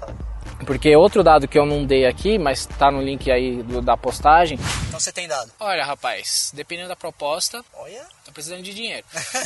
A: Porque outro dado que eu não dei aqui, mas tá no link aí do, da postagem.
B: Então você tem dado?
A: Olha, rapaz, dependendo da proposta,
B: Olha.
A: tô precisando de dinheiro.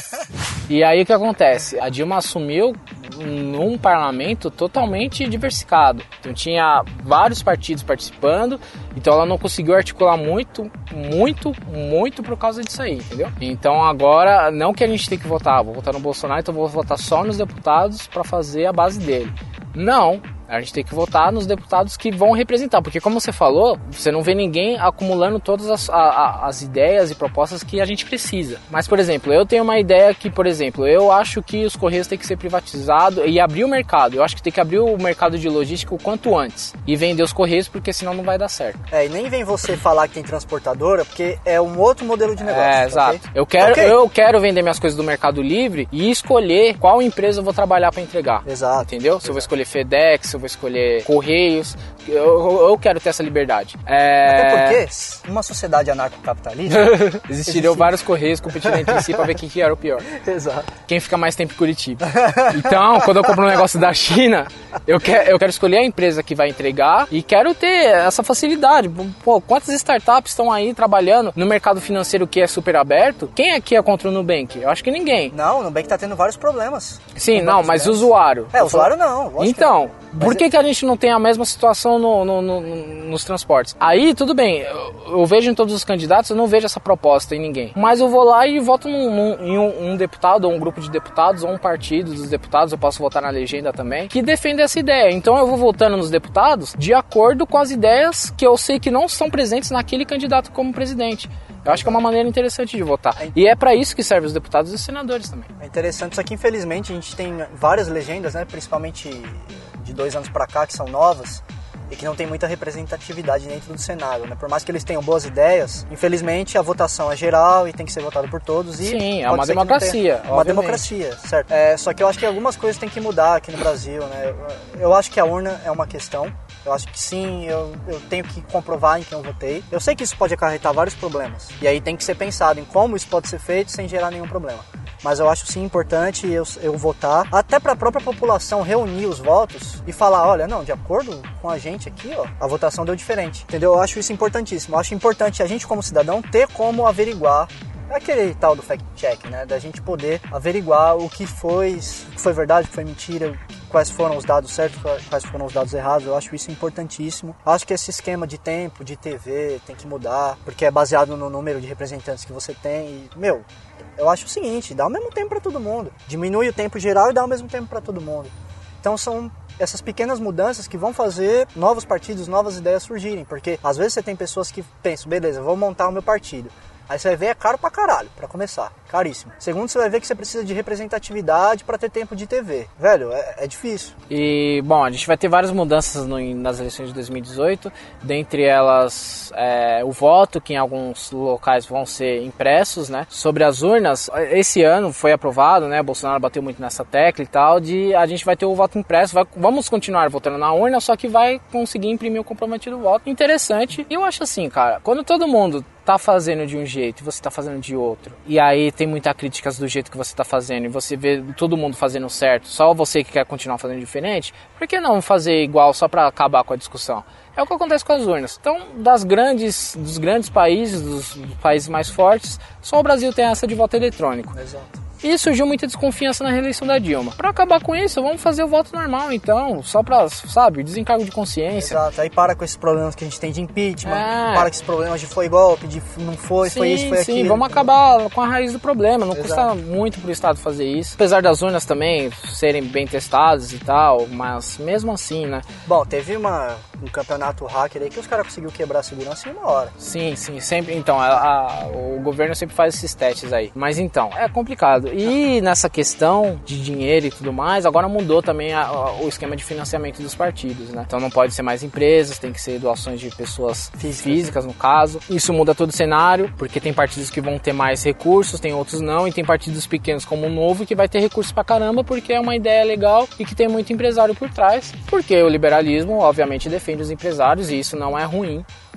A: E aí o que acontece? A Dilma assumiu num parlamento totalmente diversificado. Então tinha vários partidos participando, então ela não conseguiu articular muito, muito, muito por causa disso aí, entendeu? Então agora, não que a gente tem que votar, vou votar no Bolsonaro, então vou votar só nos deputados para fazer a base dele. Não, a gente tem que votar nos deputados que vão representar, porque como você falou, você não vê ninguém acumulando todas as, a, a, as ideias e propostas que a gente precisa. Mas, por exemplo, eu tenho uma ideia que, por exemplo, eu acho que os Correios têm que ser privatizados e abrir o mercado. Eu acho que tem que abrir o mercado de logística o quanto antes e vender os Correios, porque senão não vai dar certo.
B: É, e nem vem você falar que tem transportadora, porque é um outro modelo de negócio.
A: É,
B: tá,
A: exato.
B: Okay?
A: Eu, quero,
B: Okay.
A: eu quero vender minhas coisas do Mercado Livre e escolher qual empresa eu vou trabalhar para entregar.
B: Exato.
A: Entendeu?
B: Exato.
A: Se eu vou escolher FedEx, se eu vou escolher Correios, eu, eu, eu quero ter essa liberdade. É...
B: Até porque, numa sociedade anarcocapitalista,
A: existiriam vários Correios competindo entre si para ver quem que era o pior.
B: Exato.
A: Quem fica mais tempo em Curitiba. Então, quando eu compro um negócio da China, eu quero, eu quero escolher a empresa que vai entregar e quero ter essa facilidade. Pô, quantas startups estão aí trabalhando no mercado financeiro que é super aberto? Quem aqui é contra o Nubank? Eu acho que ninguém.
B: Não, o Nubank tá tendo vários problemas.
A: Sim, não, mas o usuário.
B: É, o usuário não. lógico
A: Então,
B: que não.
A: por
B: Mas
A: que, que a gente não tem a mesma situação no, no, no, nos transportes? Aí, tudo bem, eu, eu vejo em todos os candidatos, eu não vejo essa proposta em ninguém. Mas eu vou lá e voto num, num, em um, um deputado, ou um grupo de deputados, ou um partido dos deputados, eu posso votar na legenda também, que defende essa ideia. Então eu vou votando nos deputados de acordo com as ideias que eu sei que não estão presentes naquele candidato como presidente. Eu acho que é uma maneira interessante de votar. E é para isso que servem os deputados e os senadores também.
B: É interessante, só que infelizmente a gente tem várias legendas, né, principalmente de dois anos para cá, que são novas e que não tem muita representatividade dentro do Senado, né? Por mais que eles tenham boas ideias, infelizmente a votação é geral e tem que ser votado por todos. E
A: sim, é uma democracia.
B: Tenha... Uma democracia, certo. É, só que eu acho que algumas coisas tem que mudar aqui no Brasil, né? Eu, eu acho que a urna é uma questão. Eu acho que sim, eu, eu tenho que comprovar em quem eu votei. Eu sei que isso pode acarretar vários problemas. E aí tem que ser pensado em como isso pode ser feito sem gerar nenhum problema. Mas eu acho sim importante eu, eu votar, até para a própria população reunir os votos e falar, olha, não, de acordo com a gente aqui, ó, a votação deu diferente. Entendeu? Eu acho isso importantíssimo. Eu acho importante a gente como cidadão ter como averiguar. É aquele tal do fact-check, né? Da gente poder averiguar o que foi, o que foi verdade, o que foi mentira, quais foram os dados certos, quais foram os dados errados. Eu acho isso importantíssimo. Eu acho que esse esquema de tempo, de T V, tem que mudar, porque é baseado no número de representantes que você tem. E, meu, eu acho o seguinte, dá o mesmo tempo para todo mundo. Diminui o tempo geral e dá o mesmo tempo para todo mundo. Então são essas pequenas mudanças que vão fazer novos partidos, novas ideias surgirem. Porque às vezes você tem pessoas que pensam, beleza, vou montar o meu partido. Aí você vai ver, é caro pra caralho, pra começar. Caríssimo. Segundo, você vai ver que você precisa de representatividade pra ter tempo de T V. Velho, é, é difícil.
A: E, bom, a gente vai ter várias mudanças no, nas eleições de dois mil e dezoito. Dentre elas, é, o voto, que em alguns locais vão ser impressos, né? Sobre as urnas, esse ano foi aprovado, né? O Bolsonaro bateu muito nessa tecla e tal, de a gente vai ter o voto impresso. Vai, vamos continuar votando na urna, só que vai conseguir imprimir o comprometido voto. Interessante. E eu acho assim, cara, quando todo mundo tá fazendo de um jeito e você tá fazendo de outro, e aí tem muitas críticas do jeito que você tá fazendo, e você vê todo mundo fazendo certo, só você que quer continuar fazendo diferente, por que não fazer igual só pra acabar com a discussão? É o que acontece com as urnas. Então, das grandes, dos grandes países, dos países mais fortes, só o Brasil tem essa de voto eletrônico.
B: Exato.
A: E surgiu muita desconfiança na reeleição da Dilma. Pra acabar com isso, vamos fazer o voto normal, então. Só pra, sabe, desencargo de consciência.
B: Exato. Aí para com esses problemas que a gente tem de impeachment.
A: É.
B: Para com esses problemas de foi golpe, de não foi,
A: sim,
B: foi isso, foi
A: sim,
B: aquilo.
A: vamos acabar com a raiz do problema. Não
B: Exato.
A: custa muito pro Estado fazer isso. Apesar das urnas também serem bem testadas e tal, mas mesmo assim, né?
B: Bom, teve uma, um campeonato hacker aí que os caras conseguiram quebrar a segurança em uma hora.
A: Sim, sim, sempre. Então, a, a, o governo sempre faz esses testes aí. Mas então, é complicado. E nessa questão de dinheiro e tudo mais, agora mudou também a, a, o esquema de financiamento dos partidos, né? Então não pode ser mais empresas, tem que ser doações de pessoas físicas, físicas no caso. Isso muda todo o cenário, porque tem partidos que vão ter mais recursos, tem outros não, e tem partidos pequenos como o Novo que vai ter recursos pra caramba, porque é uma ideia legal e que tem muito empresário por trás, porque o liberalismo obviamente defende os empresários e isso não é ruim.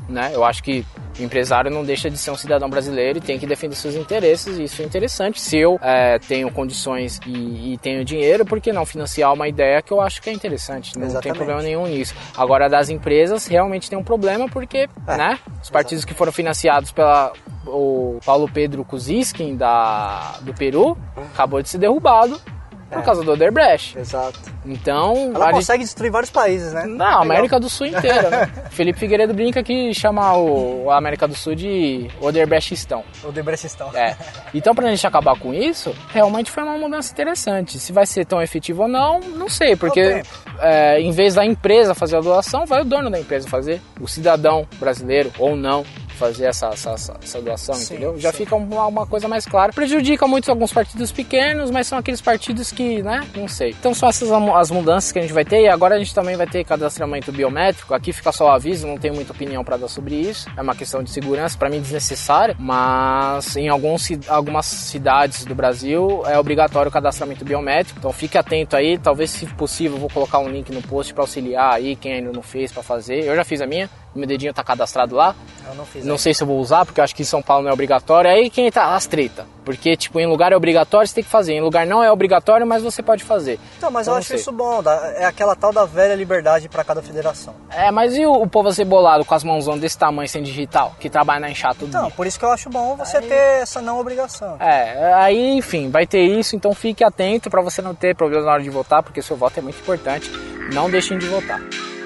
A: né? Eu acho que o empresário não deixa de ser um cidadão brasileiro e tem que defender seus interesses, e isso é interessante. Se eu é, tenho condições e, e tenho dinheiro, por que não financiar uma ideia que eu acho que é interessante? Não
B: Exatamente.
A: tem problema nenhum nisso. Agora, das empresas, realmente tem um problema, porque é, né, os partidos exatamente. que foram financiados pela o Paulo Pedro Kuziskin, da, do Peru, acabou de ser derrubado por
B: é.
A: causa do Odebrecht.
B: Exato.
A: Então...
B: Ela consegue destruir vários países, né?
A: Não, a América do Sul inteira, né? Felipe Figueiredo brinca que chama o, a América do Sul de Odebrechtistão.
B: Odebrechtistão.
A: É. Então, pra gente acabar com isso, realmente foi uma mudança interessante. Se vai ser tão efetivo ou não, não sei, porque é, em vez da empresa fazer a doação, vai o dono da empresa fazer, o cidadão brasileiro ou não fazer essa, essa, essa doação, sim, entendeu? Já sim. fica uma, uma coisa mais clara. Prejudica muito alguns partidos pequenos, mas são aqueles partidos que, né, não sei. Então são essas as mudanças que a gente vai ter, e agora a gente também vai ter cadastramento biométrico. Aqui fica só o aviso, não tenho muita opinião para dar sobre isso. É uma questão de segurança, para mim desnecessária, mas em alguns, algumas cidades do Brasil é obrigatório o cadastramento biométrico, então fique atento aí. Talvez, se possível, eu vou colocar um link no post para auxiliar aí quem ainda não fez para fazer. Eu já fiz a minha, meu dedinho tá cadastrado lá.
B: Eu não fiz.
A: Não sei se eu vou usar, porque eu acho que em São Paulo não é obrigatório. Aí quem tá as treta. Porque, tipo, em lugar é obrigatório, você tem que fazer. Em lugar não é obrigatório, mas você pode fazer.
B: Então, mas
A: então,
B: eu acho sei. isso bom. É aquela tal da velha liberdade para cada federação.
A: É, mas e o, o povo acebolado com as mãozão desse tamanho sem digital? Que trabalha na enxada todo
B: Então,
A: dia?
B: por isso que eu acho bom você aí... ter essa não obrigação.
A: É, aí, enfim, vai ter isso. Então fique atento para você não ter problema na hora de votar, porque seu voto é muito importante. Não deixem de votar.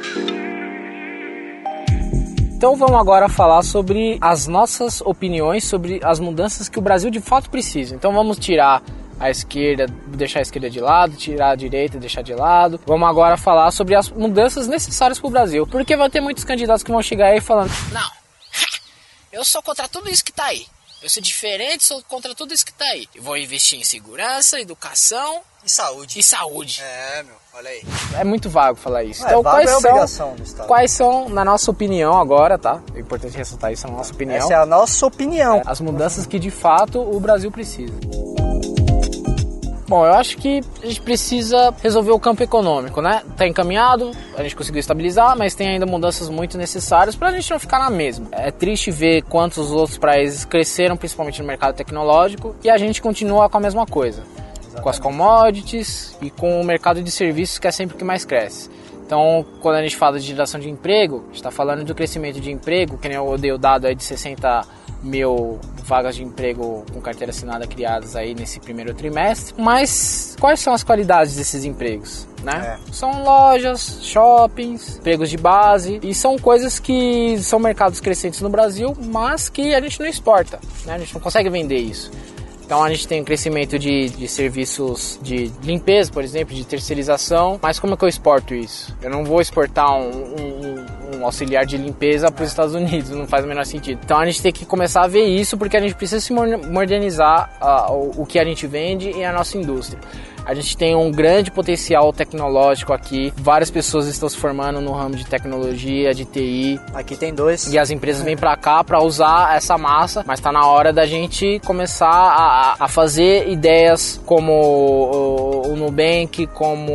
A: Então vamos agora falar sobre as nossas opiniões sobre as mudanças que o Brasil de fato precisa. Então vamos tirar a esquerda, deixar a esquerda de lado, tirar a direita, deixar de lado. Vamos agora falar sobre as mudanças necessárias para o Brasil. Porque vai ter muitos candidatos que vão chegar aí falando: não, eu sou contra tudo isso que tá aí. Eu sou diferente, sou contra tudo isso que tá aí. Eu vou investir em segurança, educação...
B: E saúde.
A: E saúde.
B: É, meu, olha aí.
A: É muito vago falar isso.
B: É,
A: então,
B: vago
A: quais
B: é
A: são,
B: obrigação do Estado.
A: Quais são, na nossa opinião agora, tá? É importante ressaltar isso, na nossa opinião.
B: Essa é a nossa opinião.
A: É, as mudanças que, de fato, o Brasil precisa. Bom, eu acho que a gente precisa resolver o campo econômico, né? Tá encaminhado, a gente conseguiu estabilizar, mas tem ainda mudanças muito necessárias pra gente não ficar na mesma. É triste ver quantos outros países cresceram, principalmente no mercado tecnológico, e a gente continua com a mesma coisa. Exatamente. Com as commodities e com o mercado de serviços, que é sempre o que mais cresce. Então, quando a gente fala de geração de emprego, a gente está falando do crescimento de emprego, que nem eu dei o dado aí de sessenta mil vagas de emprego com carteira assinada criadas aí nesse primeiro trimestre. Mas quais são as qualidades desses empregos, né? É. São lojas, shoppings, empregos de base, e são coisas que são mercados crescentes no Brasil, mas que a gente não exporta, né? A gente não consegue vender isso. Então a gente tem um crescimento de, de serviços de limpeza, por exemplo, de terceirização. Mas como é que eu exporto isso? Eu não vou exportar um, um, um auxiliar de limpeza para os Estados Unidos, não faz o menor sentido. Então a gente tem que começar a ver isso, porque a gente precisa se modernizar uh, o, o que a gente vende e a nossa indústria. A gente tem um grande potencial tecnológico aqui. Várias pessoas estão se formando no ramo de tecnologia, de T I.
B: Aqui tem dois.
A: E as empresas vêm para cá para usar essa massa, mas está na hora da gente começar a, a fazer ideias como o, o Nubank, como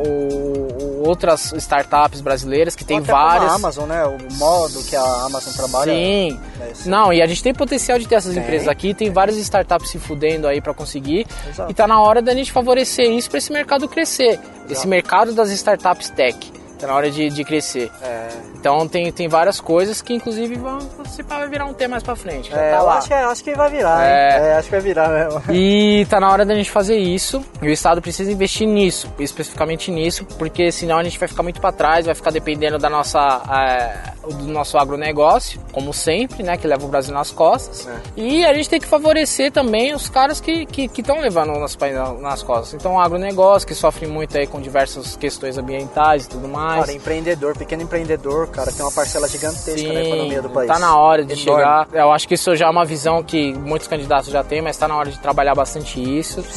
A: o, o, outras startups brasileiras que tem
B: até
A: várias.
B: Como a Amazon, né? O modo que a Amazon trabalha.
A: Sim.
B: É
A: Não, e a gente tem potencial de ter essas
B: tem.
A: empresas aqui. Tem várias startups se fudendo aí para conseguir.
B: Exato.
A: E tá na hora da gente favorecer isso para esse mercado crescer. Exato. Esse mercado das startups tech. Tá na hora de, de crescer. É. Então tem, tem várias coisas que inclusive vão, você vai virar um tema mais pra frente.
B: É,
A: tá
B: eu
A: lá.
B: acho, acho que vai virar,
A: é.
B: é, acho que vai virar mesmo.
A: E tá na hora da gente fazer isso. E o Estado precisa investir nisso, especificamente nisso, porque senão a gente vai ficar muito pra trás, vai ficar dependendo da nossa, é, do nosso agronegócio, como sempre, né, que leva o Brasil nas costas. É. E a gente tem que favorecer também os caras que que estão levando o nosso país nas costas. Então o agronegócio, que sofre muito aí com diversas questões ambientais e tudo mais.
B: Cara, empreendedor, pequeno empreendedor, cara, tem uma parcela gigantesca
A: Sim,
B: na economia do país.
A: Tá na hora de
B: Enorme.
A: chegar. Eu acho que isso já é uma visão que muitos candidatos já têm, mas tá na hora de trabalhar bastante isso.
B: Sim.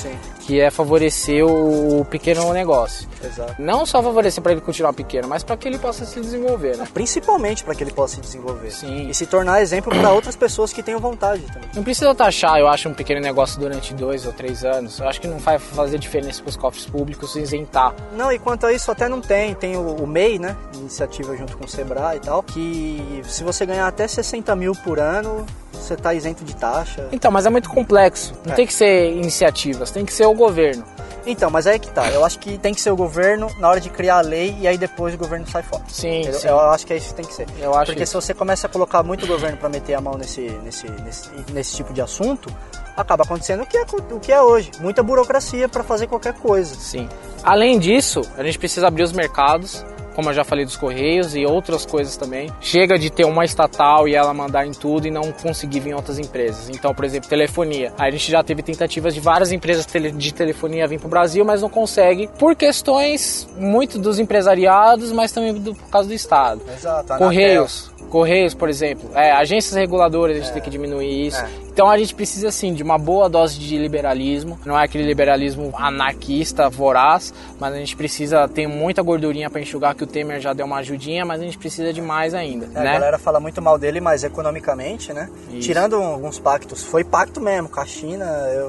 A: que é favorecer o pequeno negócio.
B: Exato.
A: Não só favorecer para ele continuar pequeno, mas para que ele possa se desenvolver, né?
B: Principalmente para que ele possa se desenvolver.
A: Sim.
B: E se tornar exemplo para outras pessoas que tenham vontade também.
A: Não precisa taxar, eu acho, um pequeno negócio durante dois ou três anos. Eu acho que não vai fazer diferença para os cofres públicos isentar.
B: Não, e quanto a isso até não tem. Tem o, o M E I, né? Iniciativa junto com o Sebrae e tal, que se você ganhar até sessenta mil por ano, você está isento de taxa.
A: Então, mas é muito complexo. Não é. Tem que ser iniciativas, tem que ser o governo.
B: Então, mas aí é que tá. Eu acho que tem que ser o governo na hora de criar a lei e aí depois o governo sai fora.
A: Sim,
B: eu,
A: sim.
B: eu acho que é isso que tem que ser.
A: Eu acho
B: Porque
A: isso.
B: se você começa a colocar muito governo para meter a mão nesse, nesse, nesse, nesse tipo de assunto, acaba acontecendo o que é, o que é hoje. Muita burocracia para fazer qualquer coisa.
A: Sim. Além disso, a gente precisa abrir os mercados, como eu já falei dos Correios e outras coisas também. Chega de ter uma estatal e ela mandar em tudo e não conseguir vir em outras empresas. Então, por exemplo, telefonia. A gente já teve tentativas de várias empresas de telefonia vir para o Brasil, mas não consegue por questões muito dos empresariados, mas também do, por causa do Estado.
B: Exato.
A: Correios. Correios, por exemplo, é, agências reguladoras, a gente é. tem que diminuir isso. É. Então a gente precisa, sim, de uma boa dose de liberalismo. Não é aquele liberalismo anarquista, voraz, mas a gente precisa ter muita gordurinha para enxugar, que o Temer já deu uma ajudinha, mas a gente precisa de mais ainda.
B: É,
A: né?
B: A galera fala muito mal dele, mas economicamente, né? Isso. Tirando alguns pactos, foi pacto mesmo com a China,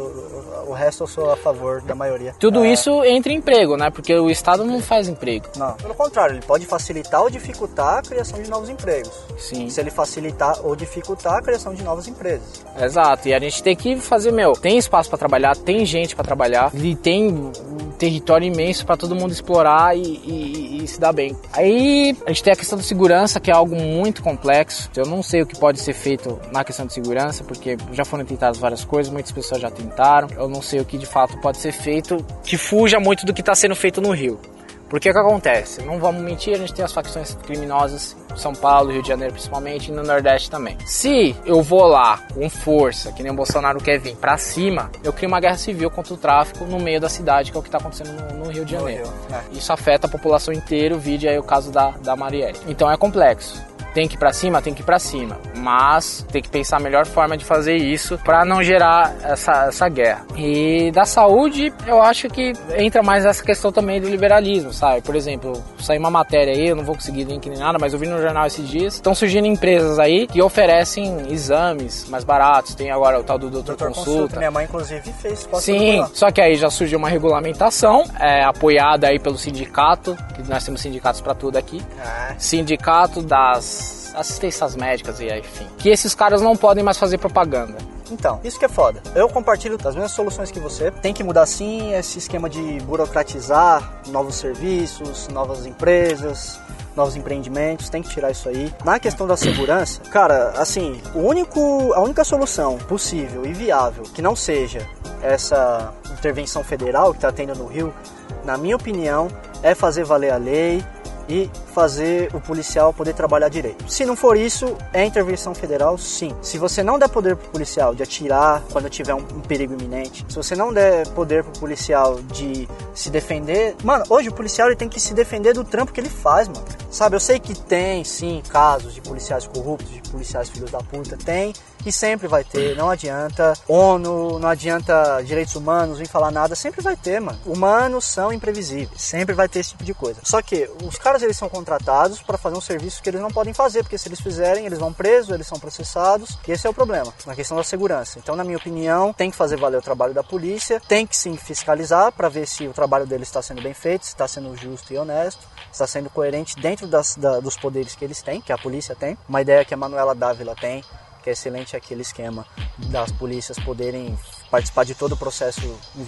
B: eu, o resto eu sou a favor da maioria.
A: Tudo
B: é.
A: isso entre emprego, né? Porque o Estado não faz emprego.
B: Não, pelo contrário, ele pode facilitar ou dificultar a criação de novos empregos.
A: Sim.
B: Se ele facilitar ou dificultar a criação de novas empresas.
A: Exato, e a gente tem que fazer, meu, tem espaço para trabalhar, tem gente para trabalhar, e tem um território imenso para todo mundo explorar e, e, e se dar bem. Aí a gente tem a questão da segurança, que é algo muito complexo. Eu não sei o que pode ser feito na questão de segurança, porque já foram tentadas várias coisas, muitas pessoas já tentaram. Eu não sei o que de fato pode ser feito que fuja muito do que está sendo feito no Rio. Porque o que acontece? Não vamos mentir, a gente tem as facções criminosas em São Paulo, Rio de Janeiro principalmente, e no Nordeste também. Se eu vou lá com força, que nem o Bolsonaro quer vir, pra cima, eu crio uma guerra civil contra o tráfico no meio da cidade, que é o que tá acontecendo no, no Rio de Janeiro. Rio, é. Isso afeta a população inteira, o vídeo aí é o caso da, da Marielle. Então é complexo. Tem que ir pra cima? Tem que ir pra cima. Mas tem que pensar a melhor forma de fazer isso pra não gerar essa, essa guerra. E da saúde, eu acho que entra mais essa questão também do liberalismo, sabe? Por exemplo, saiu uma matéria aí, eu não vou conseguir link nem nada, mas eu vi no jornal esses dias. Estão surgindo empresas aí que oferecem exames mais baratos. Tem agora o tal do doutor Consulta. Consulta.
B: Minha mãe, inclusive, fez.
A: Sim, só que aí já surgiu uma regulamentação, é, apoiada aí pelo sindicato, que nós temos sindicatos pra tudo aqui. Ah. Sindicato das assistências médicas e enfim. Que esses caras não podem mais fazer propaganda.
B: Então, isso que é foda. Eu compartilho das mesmas soluções que você. Tem que mudar sim esse esquema de burocratizar novos serviços, novas empresas, novos empreendimentos, tem que tirar isso aí. Na questão da segurança, cara, assim, o único, a única solução possível e viável que não seja essa intervenção federal que tá tendo no Rio, na minha opinião, é fazer valer a lei e fazer o policial poder trabalhar direito. Se não for isso, é intervenção federal, sim. Se você não der poder pro policial de atirar quando tiver um, um perigo iminente, se você não der poder pro policial de se defender... Mano, hoje o policial ele tem que se defender do trampo que ele faz, mano. Sabe, eu sei que tem, sim, casos de policiais corruptos, de policiais filhos da puta, tem... E sempre vai ter, não adianta ONU, não adianta direitos humanos, vir falar nada, sempre vai ter, mano. Humanos são imprevisíveis, sempre vai ter esse tipo de coisa. Só que os caras, eles são contratados para fazer um serviço que eles não podem fazer, porque se eles fizerem, eles vão presos, eles são processados, e esse é o problema, na questão da segurança. Então, na minha opinião, tem que fazer valer o trabalho da polícia, tem que sim fiscalizar para ver se o trabalho deles está sendo bem feito, se está sendo justo e honesto, se está sendo coerente dentro das, da, dos poderes que eles têm, que a polícia tem. Uma ideia que a Manuela Dávila tem, que é excelente, aquele esquema das polícias poderem participar de todo o processo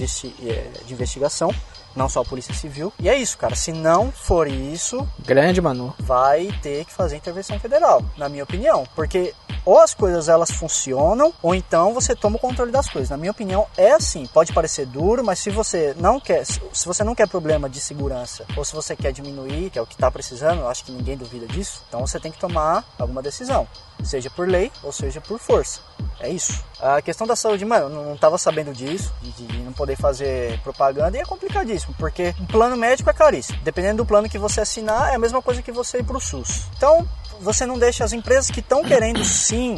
B: de investigação, não só a Polícia Civil. E é isso, cara. Se não for isso...
A: Grande, Manu.
B: Vai ter que fazer intervenção federal, na minha opinião. Porque ou as coisas elas funcionam, ou então você toma o controle das coisas. Na minha opinião, é assim. Pode parecer duro, mas se você não quer, se você não quer problema de segurança, ou se você quer diminuir, que é o que está precisando, eu acho que ninguém duvida disso, então você tem que tomar alguma decisão. Seja por lei, ou seja por força. É isso. A questão da saúde, mano, eu não estava sabendo disso, de, de não poder fazer propaganda, e é complicadíssimo, porque um plano médico é caríssimo. Dependendo do plano que você assinar, é a mesma coisa que você ir pro SUS. Então, você não deixa as empresas que estão querendo sim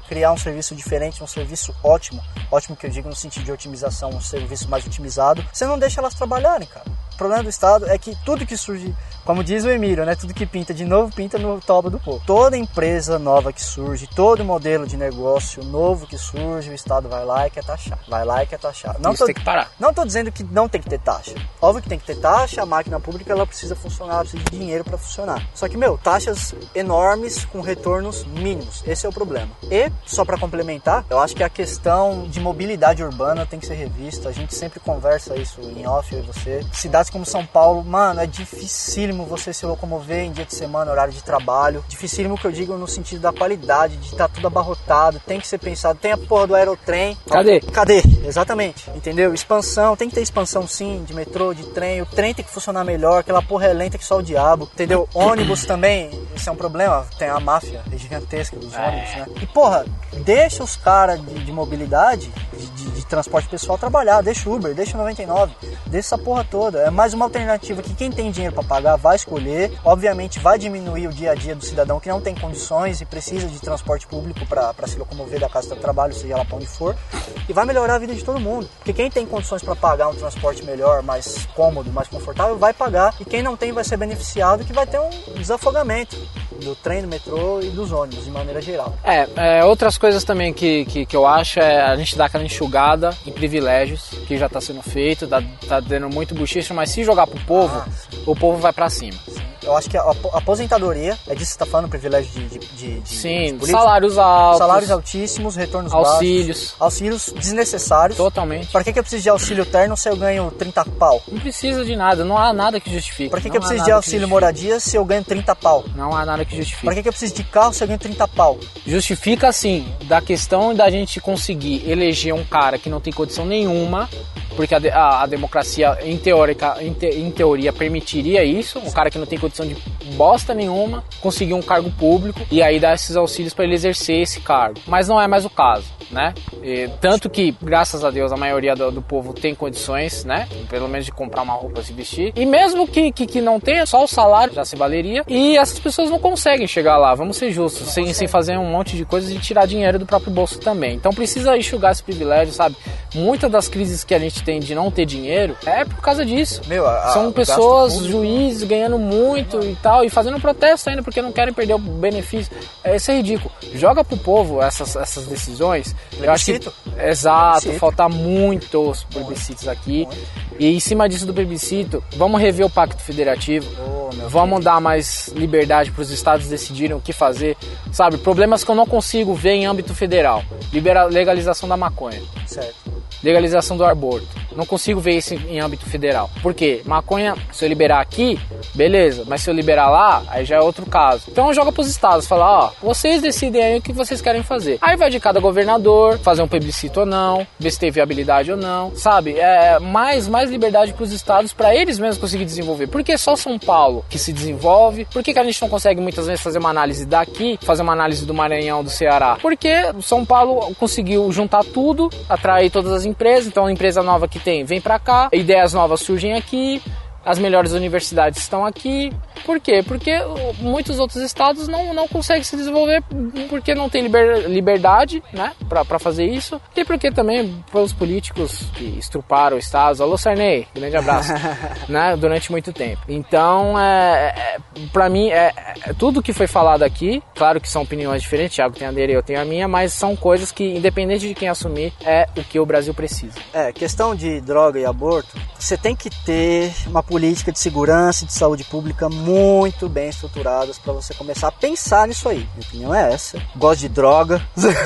B: criar um serviço diferente, um serviço ótimo, ótimo que eu digo no sentido de otimização, um serviço mais otimizado, você não deixa elas trabalharem, cara. O problema do Estado é que tudo que surge, como diz o Emílio, né, tudo que pinta de novo, pinta no toba do povo. Toda empresa nova que surge, todo modelo de negócio novo que surge, o Estado vai lá e quer taxar. Vai lá e quer taxar. Não
A: Isso
B: tô,
A: tem que parar.
B: Não estou dizendo que não tem que ter taxa. Óbvio que tem que ter taxa, a máquina pública ela precisa funcionar, ela precisa de dinheiro para funcionar. Só que, meu, taxas enormes com retornos mínimos. Esse é o problema. E, só para complementar, eu acho que a questão de mobilidade urbana tem que ser revista. A gente sempre conversa isso em off, eu e você. Cidades como São Paulo, mano, é dificílimo você se locomover em dia de semana, horário de trabalho. Dificílimo que eu digo no sentido da qualidade, de estar tudo abarrotado, tem que ser pensado. Tem a porra do aerotrem.
A: Cadê?
B: Cadê? Exatamente. Entendeu? Expansão, tem que ter expansão sim, de metrô, de trem. O trem tem que funcionar melhor, aquela porra é lenta que só o diabo. Entendeu? Ônibus também, isso é um problema. Tem a máfia gigantesca dos ônibus, né? E porra, deixa os caras de, de mobilidade, de, de, de transporte pessoal trabalhar. Deixa o Uber, deixa o noventa e nove, deixa essa porra toda. É mais uma alternativa que quem tem dinheiro para pagar vai escolher. Obviamente vai diminuir o dia a dia do cidadão que não tem condições e precisa de transporte público para se locomover da casa do trabalho, seja lá para onde for. E vai melhorar a vida de todo mundo. Porque quem tem condições para pagar um transporte melhor, mais cômodo, mais confortável, vai pagar. E quem não tem vai ser beneficiado, que vai ter um desafogamento do trem, do metrô e dos ônibus, de maneira geral.
A: É, é outras coisas também que, que, que eu acho é a gente dar aquela enxugada em privilégios, que já está sendo feito, tá, tá dando muito buchicho, mas se jogar pro povo, ah, o povo vai para cima.
B: Sim. Eu acho que a aposentadoria, é disso que você está falando, privilégio de, de, de, de
A: Sim, de salários altos.
B: Salários altíssimos, retornos
A: auxílios.
B: baixos. Auxílios desnecessários.
A: Totalmente.
B: Para que, que eu preciso de auxílio terno se eu ganho trinta pau?
A: Não precisa de nada, não há nada que justifique.
B: Para que, que eu preciso de auxílio moradia se eu ganho trinta pau?
A: Não há nada que justifique.
B: Para que, que eu preciso de carro se eu ganho trinta pau?
A: Justifica sim, da questão da gente conseguir eleger um cara que não tem condição nenhuma, porque a, a, a democracia em, teórica, em, te, em teoria permitiria isso, um cara que não tem condição de bosta nenhuma, conseguir um cargo público e aí dar esses auxílios para ele exercer esse cargo. Mas não é mais o caso, né? E, tanto que, graças a Deus, a maioria do, do povo tem condições, né? Pelo menos de comprar uma roupa, se vestir. E mesmo que, que, que não tenha, só o salário já se valeria. E essas pessoas não conseguem chegar lá, vamos ser justos, sem, sem fazer um monte de coisas e tirar dinheiro do próprio bolso também. Então precisa enxugar esse privilégio, sabe? Muitas das crises que a gente tem de não ter dinheiro é por causa disso.
B: Meu, a,
A: São pessoas, juízes, ganhando muito e tal, e fazendo protesto ainda porque não querem perder o benefício. Isso é ridículo. Joga pro povo essas, essas decisões. Eu acho que, exato, plebiscito. Falta muitos plebiscitos aqui. Muito. E em cima disso do plebiscito, vamos rever o Pacto Federativo, oh, vamos Deus. Dar mais liberdade para os estados decidirem o que fazer, sabe? Problemas que eu não consigo ver em âmbito federal. Libera- legalização da maconha.
B: Certo.
A: Legalização do aborto. Não consigo ver isso em âmbito federal. Por quê? Maconha, se eu liberar aqui, beleza. Mas se eu liberar lá, aí já é outro caso. Então joga pros estados, fala, ó, vocês decidem aí o que vocês querem fazer. Aí vai de cada governador, fazer um plebiscito ou não, ver se tem viabilidade ou não, sabe? É mais, mais liberdade pros estados pra eles mesmos conseguirem desenvolver. Por que só São Paulo que se desenvolve? Por que, que a gente não consegue muitas vezes fazer uma análise daqui, fazer uma análise do Maranhão, do Ceará? Porque São Paulo conseguiu juntar tudo, atrair todas as empresas, então a empresa nova que tem vem pra cá, ideias novas surgem aqui, as melhores universidades estão aqui. Por quê? Porque muitos outros estados não, não conseguem se desenvolver porque não tem liber, liberdade, né, pra, pra fazer isso, e porque também pelos políticos que estruparam o estado. Alô, Sarney, grande abraço, né, durante muito tempo. Então, é, é, pra mim, é, é, tudo que foi falado aqui, claro que são opiniões diferentes, Thiago tem a dele, eu tenho a minha, mas são coisas que, independente de quem assumir, é o que o Brasil precisa.
B: É, questão de droga e aborto, você tem que ter uma política de segurança e de saúde pública muito bem estruturadas para você começar a pensar nisso aí. Minha opinião é essa. Gosto de droga.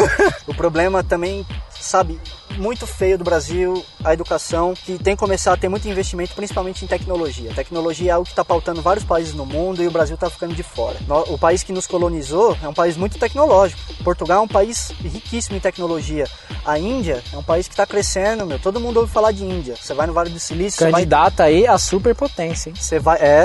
B: O problema também, sabe, muito feio do Brasil, a educação, que tem que começar a ter muito investimento, principalmente em tecnologia. Tecnologia é algo que está pautando vários países no mundo e o Brasil está ficando de fora. O país que nos colonizou é um país muito tecnológico. Portugal é um país riquíssimo em tecnologia. A Índia é um país que está crescendo, meu. Todo mundo ouve falar de Índia. Você vai no Vale do Silício...
A: Candidata
B: vai...
A: aí a superpotência, hein?
B: Você vai... É, meu.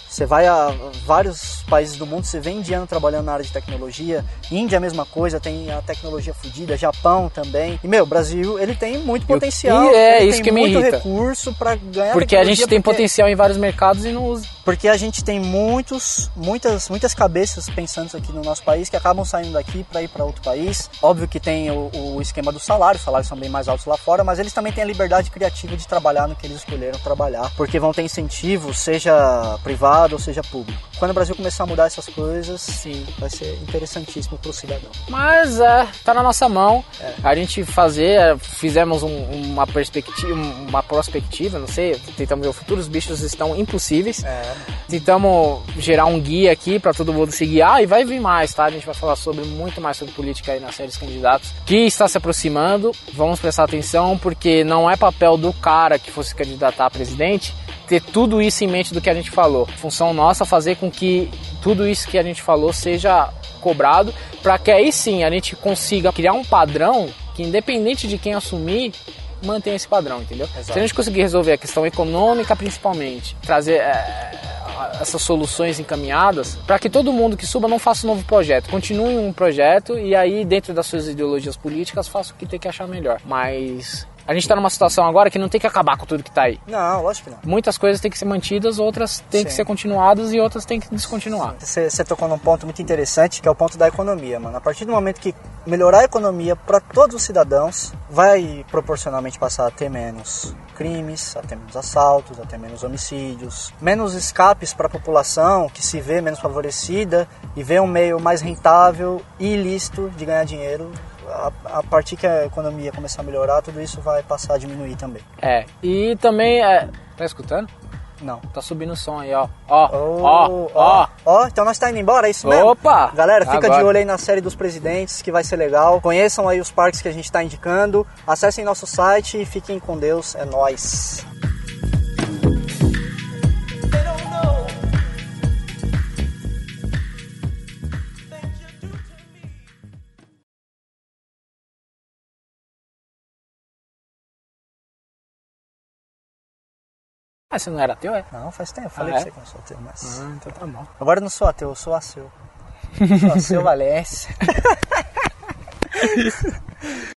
B: Você vai a vários países do mundo, você vê indiano trabalhando na área de tecnologia, Índia a mesma coisa, tem a tecnologia fodida, Japão também. E, meu, o Brasil, ele tem muito potencial.
A: E é
B: ele
A: isso
B: tem
A: que me
B: muito
A: irrita.
B: recurso para ganhar
A: Porque a gente tem
B: porque...
A: potencial em vários mercados e não usa.
B: Porque a gente tem muitos, muitas, muitas cabeças pensantes aqui no nosso país que acabam saindo daqui para ir para outro país. Óbvio que tem o, o esquema do salário, os salários são bem mais altos lá fora, mas eles também têm a liberdade criativa de trabalhar no que eles escolheram trabalhar, porque vão ter incentivo, seja privado ou seja público. Quando o Brasil começar a mudar essas coisas, sim, vai ser interessantíssimo para o cidadão.
A: Mas é, tá na nossa mão
B: é.
A: a gente fazer, fizemos um, uma perspectiva, uma prospectiva, não sei, tentamos ver o futuro, os bichos estão impossíveis.
B: É.
A: Tentamos gerar um guia aqui para todo mundo se guiar e vai vir mais, tá? A gente vai falar sobre muito mais sobre política aí na série dos candidatos que está se aproximando. Vamos prestar atenção porque não é papel do cara que fosse candidatar a presidente ter tudo isso em mente do que a gente falou. Função nossa fazer com que tudo isso que a gente falou seja cobrado para que aí sim a gente consiga criar um padrão que independente de quem assumir, mantenha esse padrão, entendeu? Exato. Se a gente conseguir resolver a questão econômica principalmente, trazer é, essas soluções encaminhadas, para que todo mundo que suba não faça um novo projeto, continue um projeto e aí dentro das suas ideologias políticas faça o que tem que achar melhor. Mas a gente está numa situação agora que não tem que acabar com tudo que está aí.
B: Não, lógico que não.
A: Muitas coisas têm que ser mantidas, outras têm Sim. que ser continuadas e outras têm que descontinuar.
B: Você, você tocou num ponto muito interessante, que é o ponto da economia, mano. A partir do momento que melhorar a economia para todos os cidadãos, vai proporcionalmente passar a ter menos crimes, a ter menos assaltos, a ter menos homicídios, menos escapes para a população que se vê menos favorecida e vê um meio mais rentável e ilícito de ganhar dinheiro. A, a partir que a economia começar a melhorar, tudo isso vai passar a diminuir também.
A: É, e também, é... tá escutando?
B: Não.
A: Tá subindo o som aí, ó. Ó,
B: oh,
A: ó, ó.
B: Ó, então nós tá indo embora, é isso mesmo?
A: Opa!
B: Galera, fica
A: Agora.
B: de olho aí na série dos presidentes, que vai ser legal. Conheçam aí os parques que a gente tá indicando. Acessem nosso site e fiquem com Deus. É nóis.
A: Ah, você não era ateu, é?
B: Não, faz tempo. Eu falei
A: ah,
B: pra
A: é?
B: você que eu não sou ateu, mas...
A: Ah, então tá bom.
B: Agora eu não sou ateu, eu sou aceu. Sou aceu Valência.